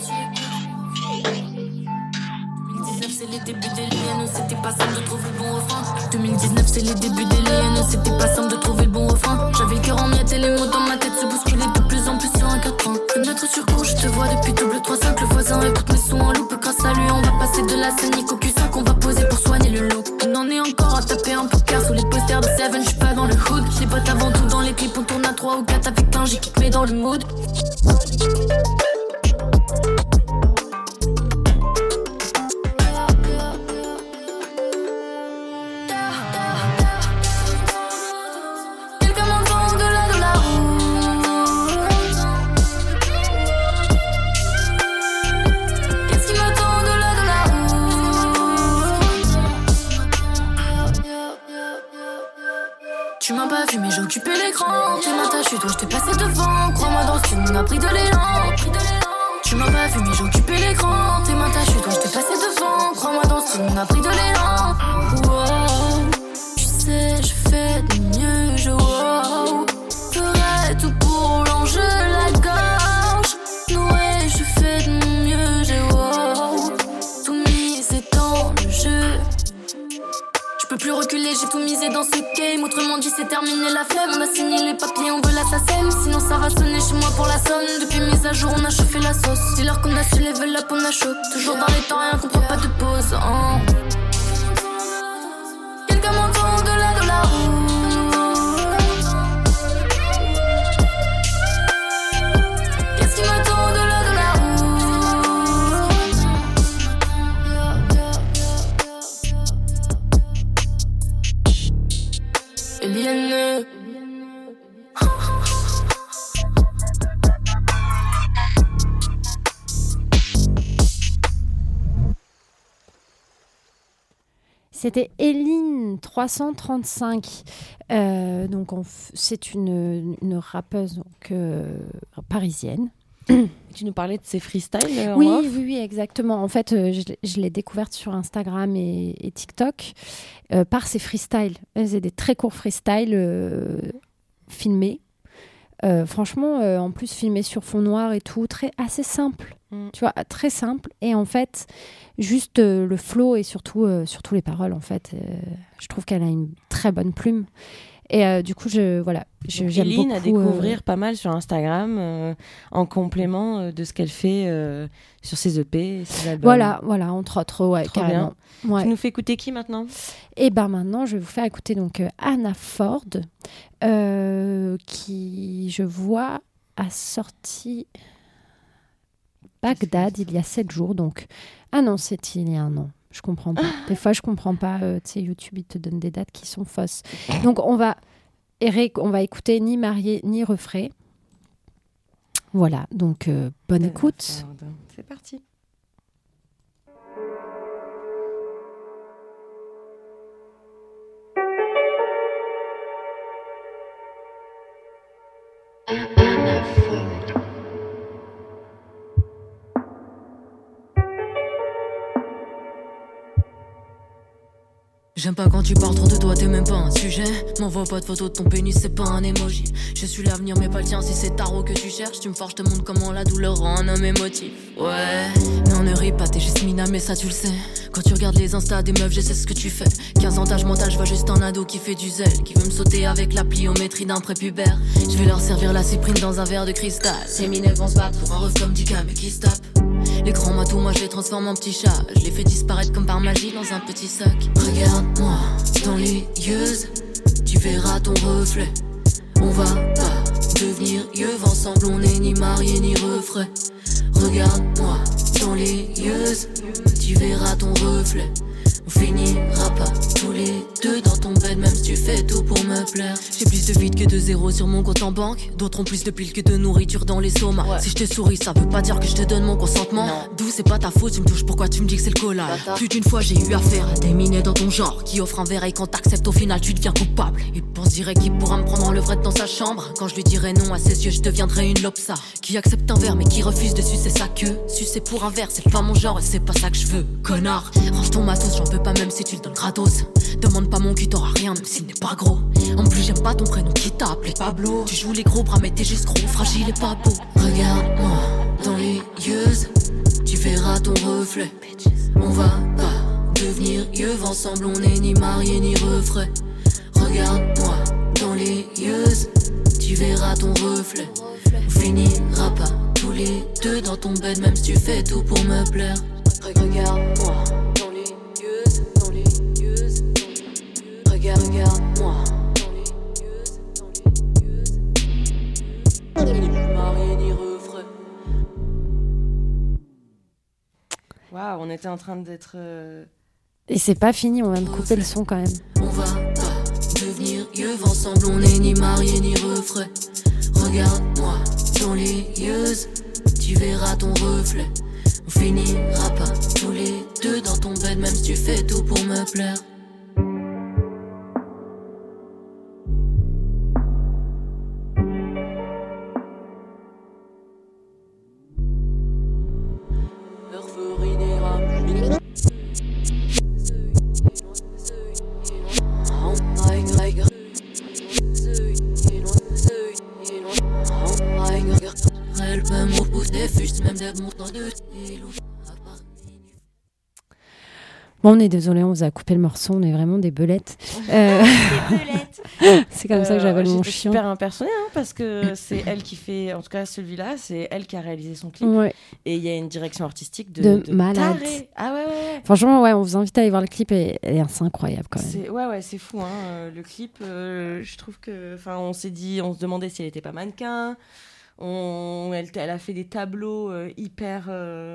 2019 c'est les débuts des liens, c'était pas simple de trouver le bon refrain. 2019 c'est les débuts des liens, c'était pas simple de trouver le bon refrain. J'avais le cœur en miettes et les mots dans ma tête se bousculaient de plus en plus sur un carton. Fenêtre sur cours, je te vois depuis double 3-5. Le voisin écoute mes sons en loupe, grâce à lui on va passer de la scénique au Q5. On va poser pour soigner le look. On en est encore à taper un poker sous les posters de Seven, je suis pas dans le hood. Les potes avant tout dans les clips, on tourne à 3 ou 4 avec un J qui te met dans le mood. Tu m'as pas vu mais j'ai occupé l'écran. T'es main ta chute, toi je t'ai passé devant. Crois-moi dans ce film, on a pris de l'élan. Tu m'as pas vu mais j'ai occupé l'écran. T'es main ta chute, toi je t'ai passé devant. Crois-moi dans ce film, on a pris de l'élan. Wow, tu sais je fais de mieux, je wow. Ferai tout pour longer la gorge. Ouais je fais de mon mieux, j'ai wow. Tout mis c'est dans le jeu. Je peux plus reculer, j'ai tout misé dans ce game. Autrement dit, c'est terminé la flemme. On a signé les papiers, on veut l'assassin. Sinon, ça va sonner chez moi pour la somme. Depuis mise à jour, on a chauffé la sauce. Dis-leur qu'on a su level up, on a chaud. Toujours dans les temps, rien qu'on prend pas de pause. Oh. Quelqu'un m'entend au-delà de la route. Qu'est-ce qui m'attend au-delà de la route? Eliane. C'était Eline 335. Donc c'est une rappeuse donc, parisienne. Tu nous parlais de ses freestyles Oui, oui, exactement. En fait, je l'ai découverte sur Instagram et TikTok par ses freestyles. Elle faisait des très courts freestyles filmés. Franchement, en plus filmés sur fond noir et tout, assez simple. Tu vois, très simple. Et en fait, juste le flow et surtout les paroles, en fait, je trouve qu'elle a une très bonne plume. Et du coup, j'aime Eline beaucoup. À découvrir pas mal sur Instagram en complément de ce qu'elle fait sur ses EP, ses albums. Voilà, entre autres, ouais, trop carrément. bien. Ouais. Tu nous fais écouter qui maintenant? Et ben maintenant, je vais vous faire écouter donc Anna Ford, qui, je vois, a sorti Bagdad il y a 7 jours. Donc, non, c'est il y a un an. Je comprends pas. Des fois, je comprends pas. Tu sais, YouTube, il te donne des dates qui sont fausses. Donc, on va écouter Ni marié, ni refrain. Voilà. Donc, bonne écoute. C'est parti. J'aime pas quand tu parles trop de toi, t'es même pas un sujet. M'envoie pas de photos de ton pénis, c'est pas un emoji. Je suis l'avenir mais pas le tien, si c'est tarot que tu cherches. Tu me forges, je te montre comment la douleur rend un homme émotif. Ouais, non ne ris pas, t'es juste mina mais ça tu le sais. Quand tu regardes les instas des meufs, je sais ce que tu fais. 15 ans d'âge mental, je vois juste un ado qui fait du zèle, qui veut me sauter avec la pliométrie d'un prépubère. Je vais leur servir la cyprine dans un verre de cristal. Ces minets vont se battre pour un ref comme Dika mais qui se tape. Les grands matous, moi je les transforme en petits chats. Je les fais disparaître comme par magie dans un petit sac. Regarde-moi dans les yeux, tu verras ton reflet. On va pas devenir yeux ensemble, on n'est ni mariés ni refrain. Regarde-moi dans les yeux, tu verras ton reflet. On finira pas tous les deux dans ton bed, même si tu fais tout pour me plaire. J'ai plus de vide que de zéro sur mon compte en banque. D'autres ont plus de piles que de nourriture dans l'estomac. Ouais. Si je te souris, ça veut pas dire que je te donne mon consentement. D'où c'est pas ta faute, tu me touches, pourquoi tu me dis que c'est le collage? Plus d'une fois j'ai eu affaire à des minets dans ton genre qui offrent un verre et quand t'acceptes au final tu deviens coupable. Il pense direct qu'il pourra me prendre en levrette dans sa chambre. Quand je lui dirai non à ses yeux, je deviendrai une lopsa qui accepte un verre mais qui refuse de sucer sa queue. Sucer pour un verre, c'est pas mon genre et c'est pas ça que je veux. Connard, range ton matos, j'en peux pas même si tu le donnes gratos. Demande pas mon cul, t'auras rien, même s'il n'est pas gros. En plus, j'aime pas ton prénom qui t'a appelé Pablo. Tu joues les gros bras, mais t'es juste gros, fragile et pas beau. Regarde-moi dans les yeux, tu verras ton reflet. On va pas devenir yeux ensemble, on n'est ni mariés ni refrains. Regarde-moi dans les yeux, tu verras ton reflet. On finira pas tous les deux dans ton bed, même si tu fais tout pour me plaire. Regarde-moi dans les yeux, dans les yeux, dans les yeux. Regarde-moi dans les yeux, dans les yeux. Ni marié ni refrain. Waouh, on était en train d'être. Et c'est pas fini, on va me couper le son quand même. On va pas devenir yeux ensemble, on n'est ni mariés ni refrains. Regarde-moi dans les yeux, tu verras ton reflet. On finira pas tous les deux dans ton bed, même si tu fais tout pour me plaire. Bon, on est désolé, on vous a coupé le morceau, on est vraiment des belettes. C'est comme ça que j'appelle mon chien. J'étais super impersonnée parce que c'est elle qui fait, en tout cas celui-là, c'est elle qui a réalisé son clip. Ouais. Et il y a une direction artistique de malade. Taré. Ah ouais. Franchement, ouais, on vous invite à aller voir le clip et c'est incroyable quand même. C'est fou, hein. Le clip, je trouve que, on s'est dit, on se demandait si elle était pas mannequin. Elle a fait des tableaux hyper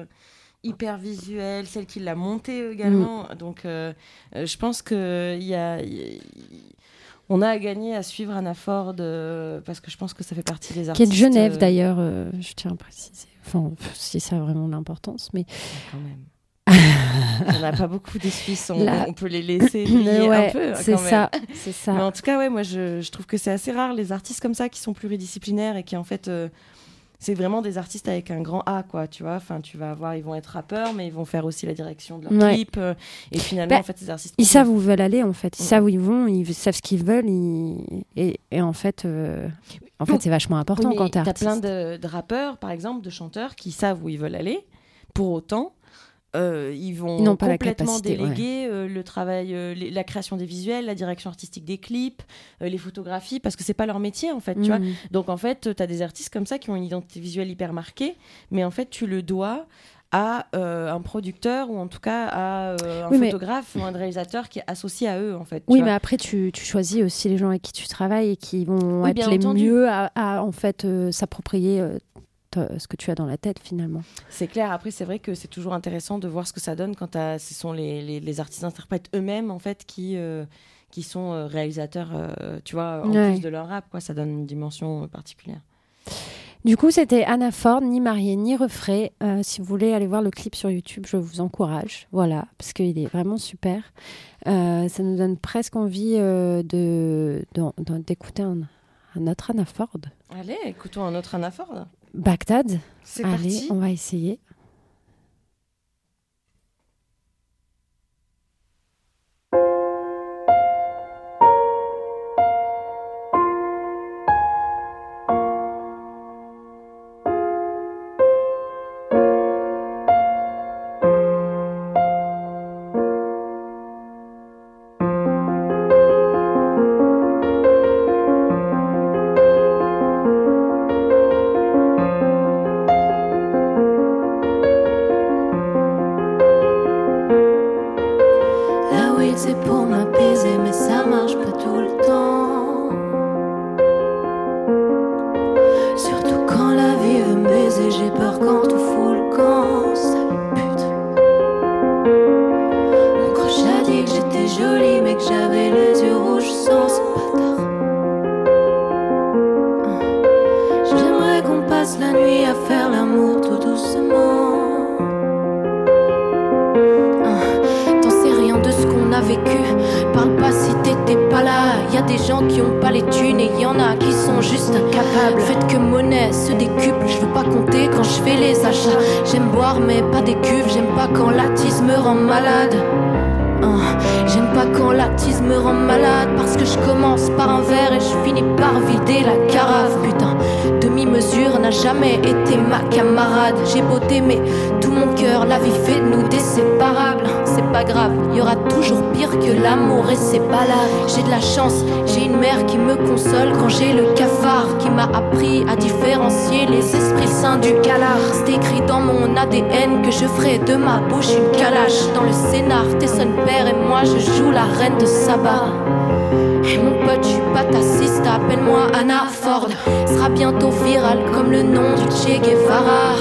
visuel, celle qui l'a monté également. Donc, je pense que on a à gagner à suivre Anna Ford parce que je pense que ça fait partie des artistes. Qui est de Genève d'ailleurs, je tiens à préciser. Enfin, si ça a vraiment de l'importance, mais quand même. Il n'y en a pas beaucoup des Suisses, on peut les laisser briller un peu. C'est ça. Mais en tout cas, moi je trouve que c'est assez rare les artistes comme ça qui sont pluridisciplinaires et qui en fait. C'est vraiment des artistes avec un grand A, quoi, tu vois. Enfin, tu vas voir, ils vont être rappeurs, mais ils vont faire aussi la direction de leur clip. Et finalement, en fait, ces artistes... Ils savent où ils veulent aller, en fait. Ils savent où ils vont, ils savent ce qu'ils veulent. Et en fait, c'est vachement important quand t'es artiste. T'as plein de rappeurs, par exemple, de chanteurs qui savent où ils veulent aller. Pour autant... ils vont complètement déléguer le travail, la création des visuels, la direction artistique des clips, les photographies, parce que c'est pas leur métier en fait, tu vois. Donc en fait, t'as des artistes comme ça qui ont une identité visuelle hyper marquée, mais en fait, tu le dois à un producteur ou en tout cas à un photographe ou un réalisateur qui est associé à eux en fait. Oui, mais après tu choisis aussi les gens avec qui tu travailles et qui vont être les mieux à en fait s'approprier ce que tu as dans la tête finalement. C'est clair, après c'est vrai que c'est toujours intéressant de voir ce que ça donne quand ce sont les artistes interprètes eux-mêmes en fait qui sont réalisateurs tu vois, en plus de leur rap, quoi. Ça donne une dimension particulière. Du coup c'était Anna Ford, ni mariée ni refrain. Si vous voulez aller voir le clip sur YouTube, je vous encourage, voilà, parce qu'il est vraiment super. Ça nous donne presque envie d'écouter un autre Anna Ford. Allez, écoutons un autre Anna Ford. Bagdad. C'est Allez, parti. On va essayer. C'est pour m'apaiser, mais ça marche pas tout le temps. Surtout quand la vie veut me baiser, j'ai peur quand tout fout le camp. Sale pute. Mon crush a dit que j'étais jolie, mais que j'avais les yeux rouges sans ce bâtard. J'aimerais qu'on passe la nuit à faire l'amour tout doucement. On a vécu, parle pas si t'étais pas là. Y'a des gens qui ont pas les thunes et y'en a qui sont juste incapables. Faites que monnaie se décuple, je veux pas compter quand je fais les achats. J'aime boire mais pas des cuves, j'aime pas quand la tisse me rend malade. J'aime pas quand la tease me rend malade, parce que je commence par un verre et je finis par vider la carafe. Putain, demi-mesure n'a jamais été ma camarade. J'ai beau t'aimer tout mon cœur, la vie fait de nous des séparables. C'est pas grave, y aura toujours pire que l'amour et ses balades. J'ai de la chance, j'ai une mère qui me console quand j'ai le cafard, qui m'a appris à différencier les esprits sains du calard. C'est écrit dans mon ADN que je ferai de ma bouche une calache. Dans le scénar, t'es son père et moi je joue la reine de Saba. Et mon pote, je suis pas ta sista, appelle-moi Anna Ford. Sera bientôt viral comme le nom du Che Guevara.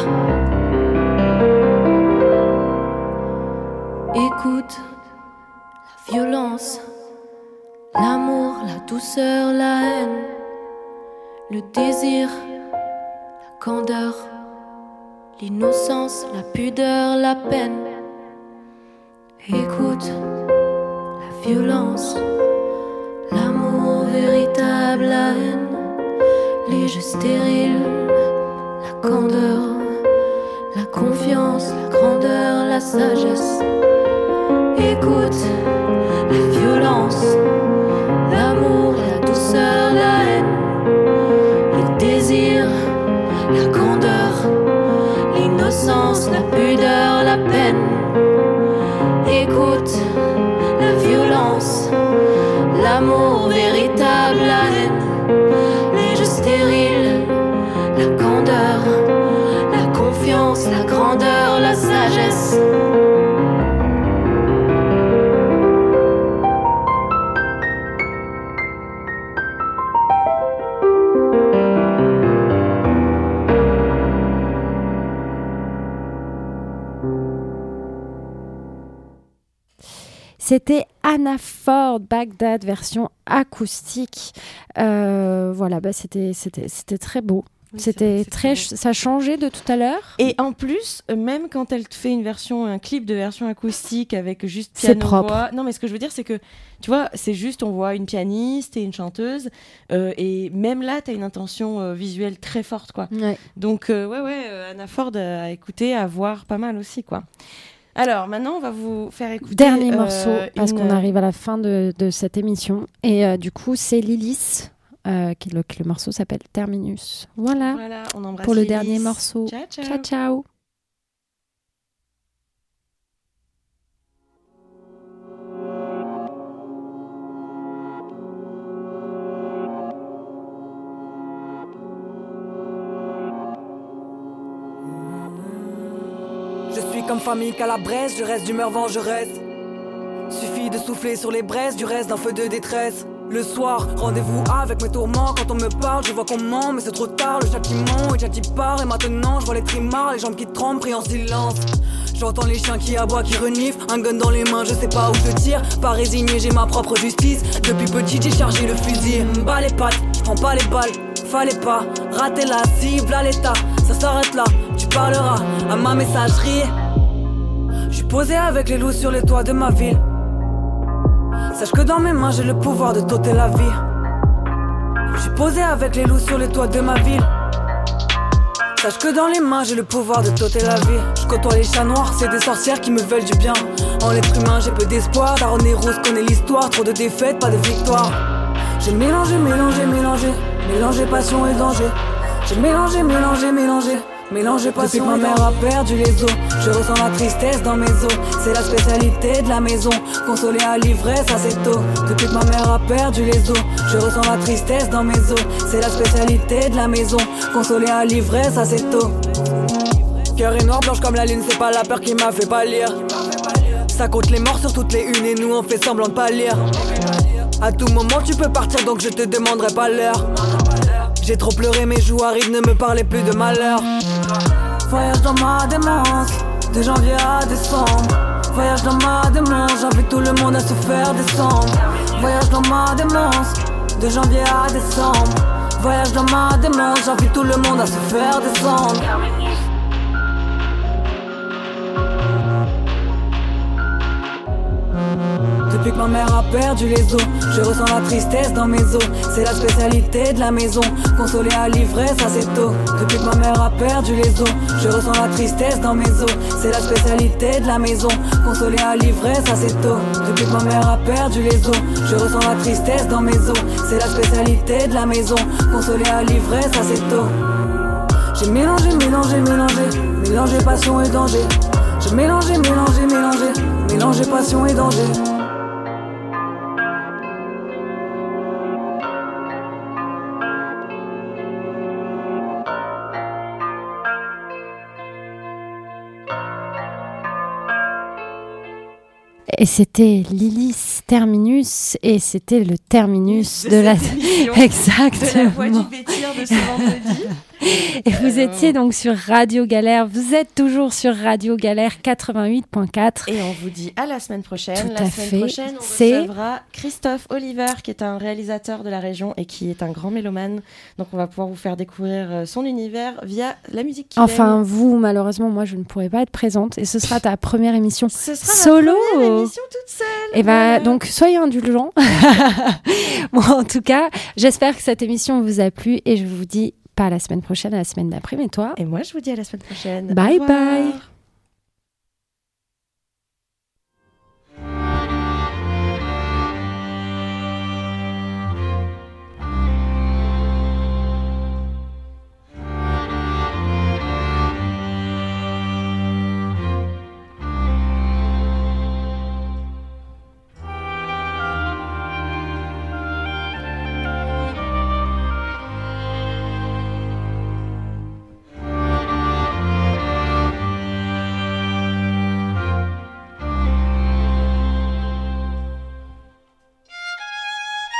Écoute, la violence, l'amour, la douceur, la haine, le désir, la candeur, l'innocence, la pudeur, la peine. Écoute, la violence, l'amour véritable, la haine, les jeux stériles, la candeur, la confiance, la grandeur, la sagesse. Écoute, la violence, l'amour, la douceur, la haine, le désir, la candeur, l'innocence, la pudeur, la peine. Écoute, la violence, l'amour véritable, la haine, les jeux stériles, la candeur, la confiance, la grandeur, la sagesse. C'était Anna Ford, Bagdad, version acoustique. Voilà, c'était très beau. Oui, c'était très, ça changeait de tout à l'heure. Et en plus, même quand elle te fait un clip de version acoustique avec juste piano, c'est propre. Voix. Non, mais ce que je veux dire, c'est que tu vois, c'est juste on voit une pianiste et une chanteuse, et même là, t'as une intention visuelle très forte, quoi. Ouais. Donc Anna Ford à écouter, à voir pas mal aussi, quoi. Alors maintenant, on va vous faire écouter dernier morceau parce qu'on arrive à la fin de cette émission et du coup c'est Lilith. Le morceau s'appelle Terminus. Voilà, on embrasse pour le Lilith. Dernier morceau. Ciao, ciao. Ciao, ciao. Je suis comme famille qu'à la Bresse, je reste d'humeur vengeresse. Suffit de souffler sur les braises, du reste d'un feu de détresse. Le soir, rendez-vous avec mes tourments. Quand on me parle, je vois qu'on ment, mais c'est trop tard. Le châtiment est déjà dit part. Et maintenant, je vois les trimards, les jambes qui tremblent, prient en silence. J'entends les chiens qui aboient, qui reniflent. Un gun dans les mains, je sais pas où je tire. Pas résigné, j'ai ma propre justice. Depuis petit, j'ai chargé le fusil. Bas les pattes, j'prends pas les balles. Fallait pas rater la cible à l'état. Ça s'arrête là, tu parleras à ma messagerie. J'suis posé avec les loups sur les toits de ma ville. Sache que dans mes mains j'ai le pouvoir de t'ôter la vie. J'suis posé avec les loups sur les toits de ma ville. Sache que dans les mains j'ai le pouvoir de t'ôter la vie. J'côtoie les chats noirs, c'est des sorcières qui me veulent du bien. En l'être humain j'ai peu d'espoir. Daronne et Rousse connaît l'histoire. Trop de défaites, pas de victoire. J'ai mélangé passion et danger. J'ai mélangé passion. Depuis que ma mère a perdu les os, je ressens la tristesse dans mes os. C'est la spécialité de la maison, consoler à l'ivresse assez tôt. Depuis que ma mère a perdu les os, je ressens la tristesse dans mes os. C'est la spécialité de la maison, consoler à l'ivresse assez tôt. Cœur est noir, blanche comme la lune, c'est pas la peur qui m'a fait pâlir. Ça compte les morts sur toutes les unes et nous on fait semblant de pas lire. À tout moment tu peux partir donc je te demanderai pas l'heure. J'ai trop pleuré, mes joues arides ne me parlaient plus de malheur. Voyage dans ma démence, de janvier à décembre. Voyage dans ma démence, j'invite tout le monde à se faire descendre. Voyage dans ma démence, de janvier à décembre. Voyage dans ma démence, j'invite tout le monde à se faire descendre. Depuis Depuis que ma mère a perdu les os, je ressens la tristesse dans mes os. C'est la spécialité de la maison, consoler à l'ivresse assez tôt. Depuis que ma mère a perdu les os, je ressens la tristesse dans mes os. C'est la spécialité de la maison, consoler à l'ivresse assez tôt. Depuis que ma mère a perdu les os, je ressens la tristesse dans mes os. C'est la spécialité de la maison, consoler à l'ivresse assez tôt. J'ai mélangé passion et danger. J'ai mélangé passion et danger. Et c'était Lilis Terminus, et c'était le terminus de la... Exactement. De la voix du Bétir de ce vendredi. Et vous étiez donc sur Radio Galère, vous êtes toujours sur Radio Galère 88.4. Et on vous dit à la semaine prochaine. Tout la à semaine fait. prochaine, on recevra Christophe Oliver, qui est un réalisateur de la région et qui est un grand mélomane. Donc on va pouvoir vous faire découvrir son univers via la musique qu'il aime. Vous, malheureusement, moi je ne pourrai pas être présente, et ce sera ta première émission Ce sera solo. ma première émission toute seule. Et donc soyez indulgents. Bon, en tout cas, j'espère que cette émission vous a plu, et je vous dis pas à la semaine prochaine, à la semaine d'après, mais toi. Et moi je vous dis à la semaine prochaine. Bye Au revoir. bye.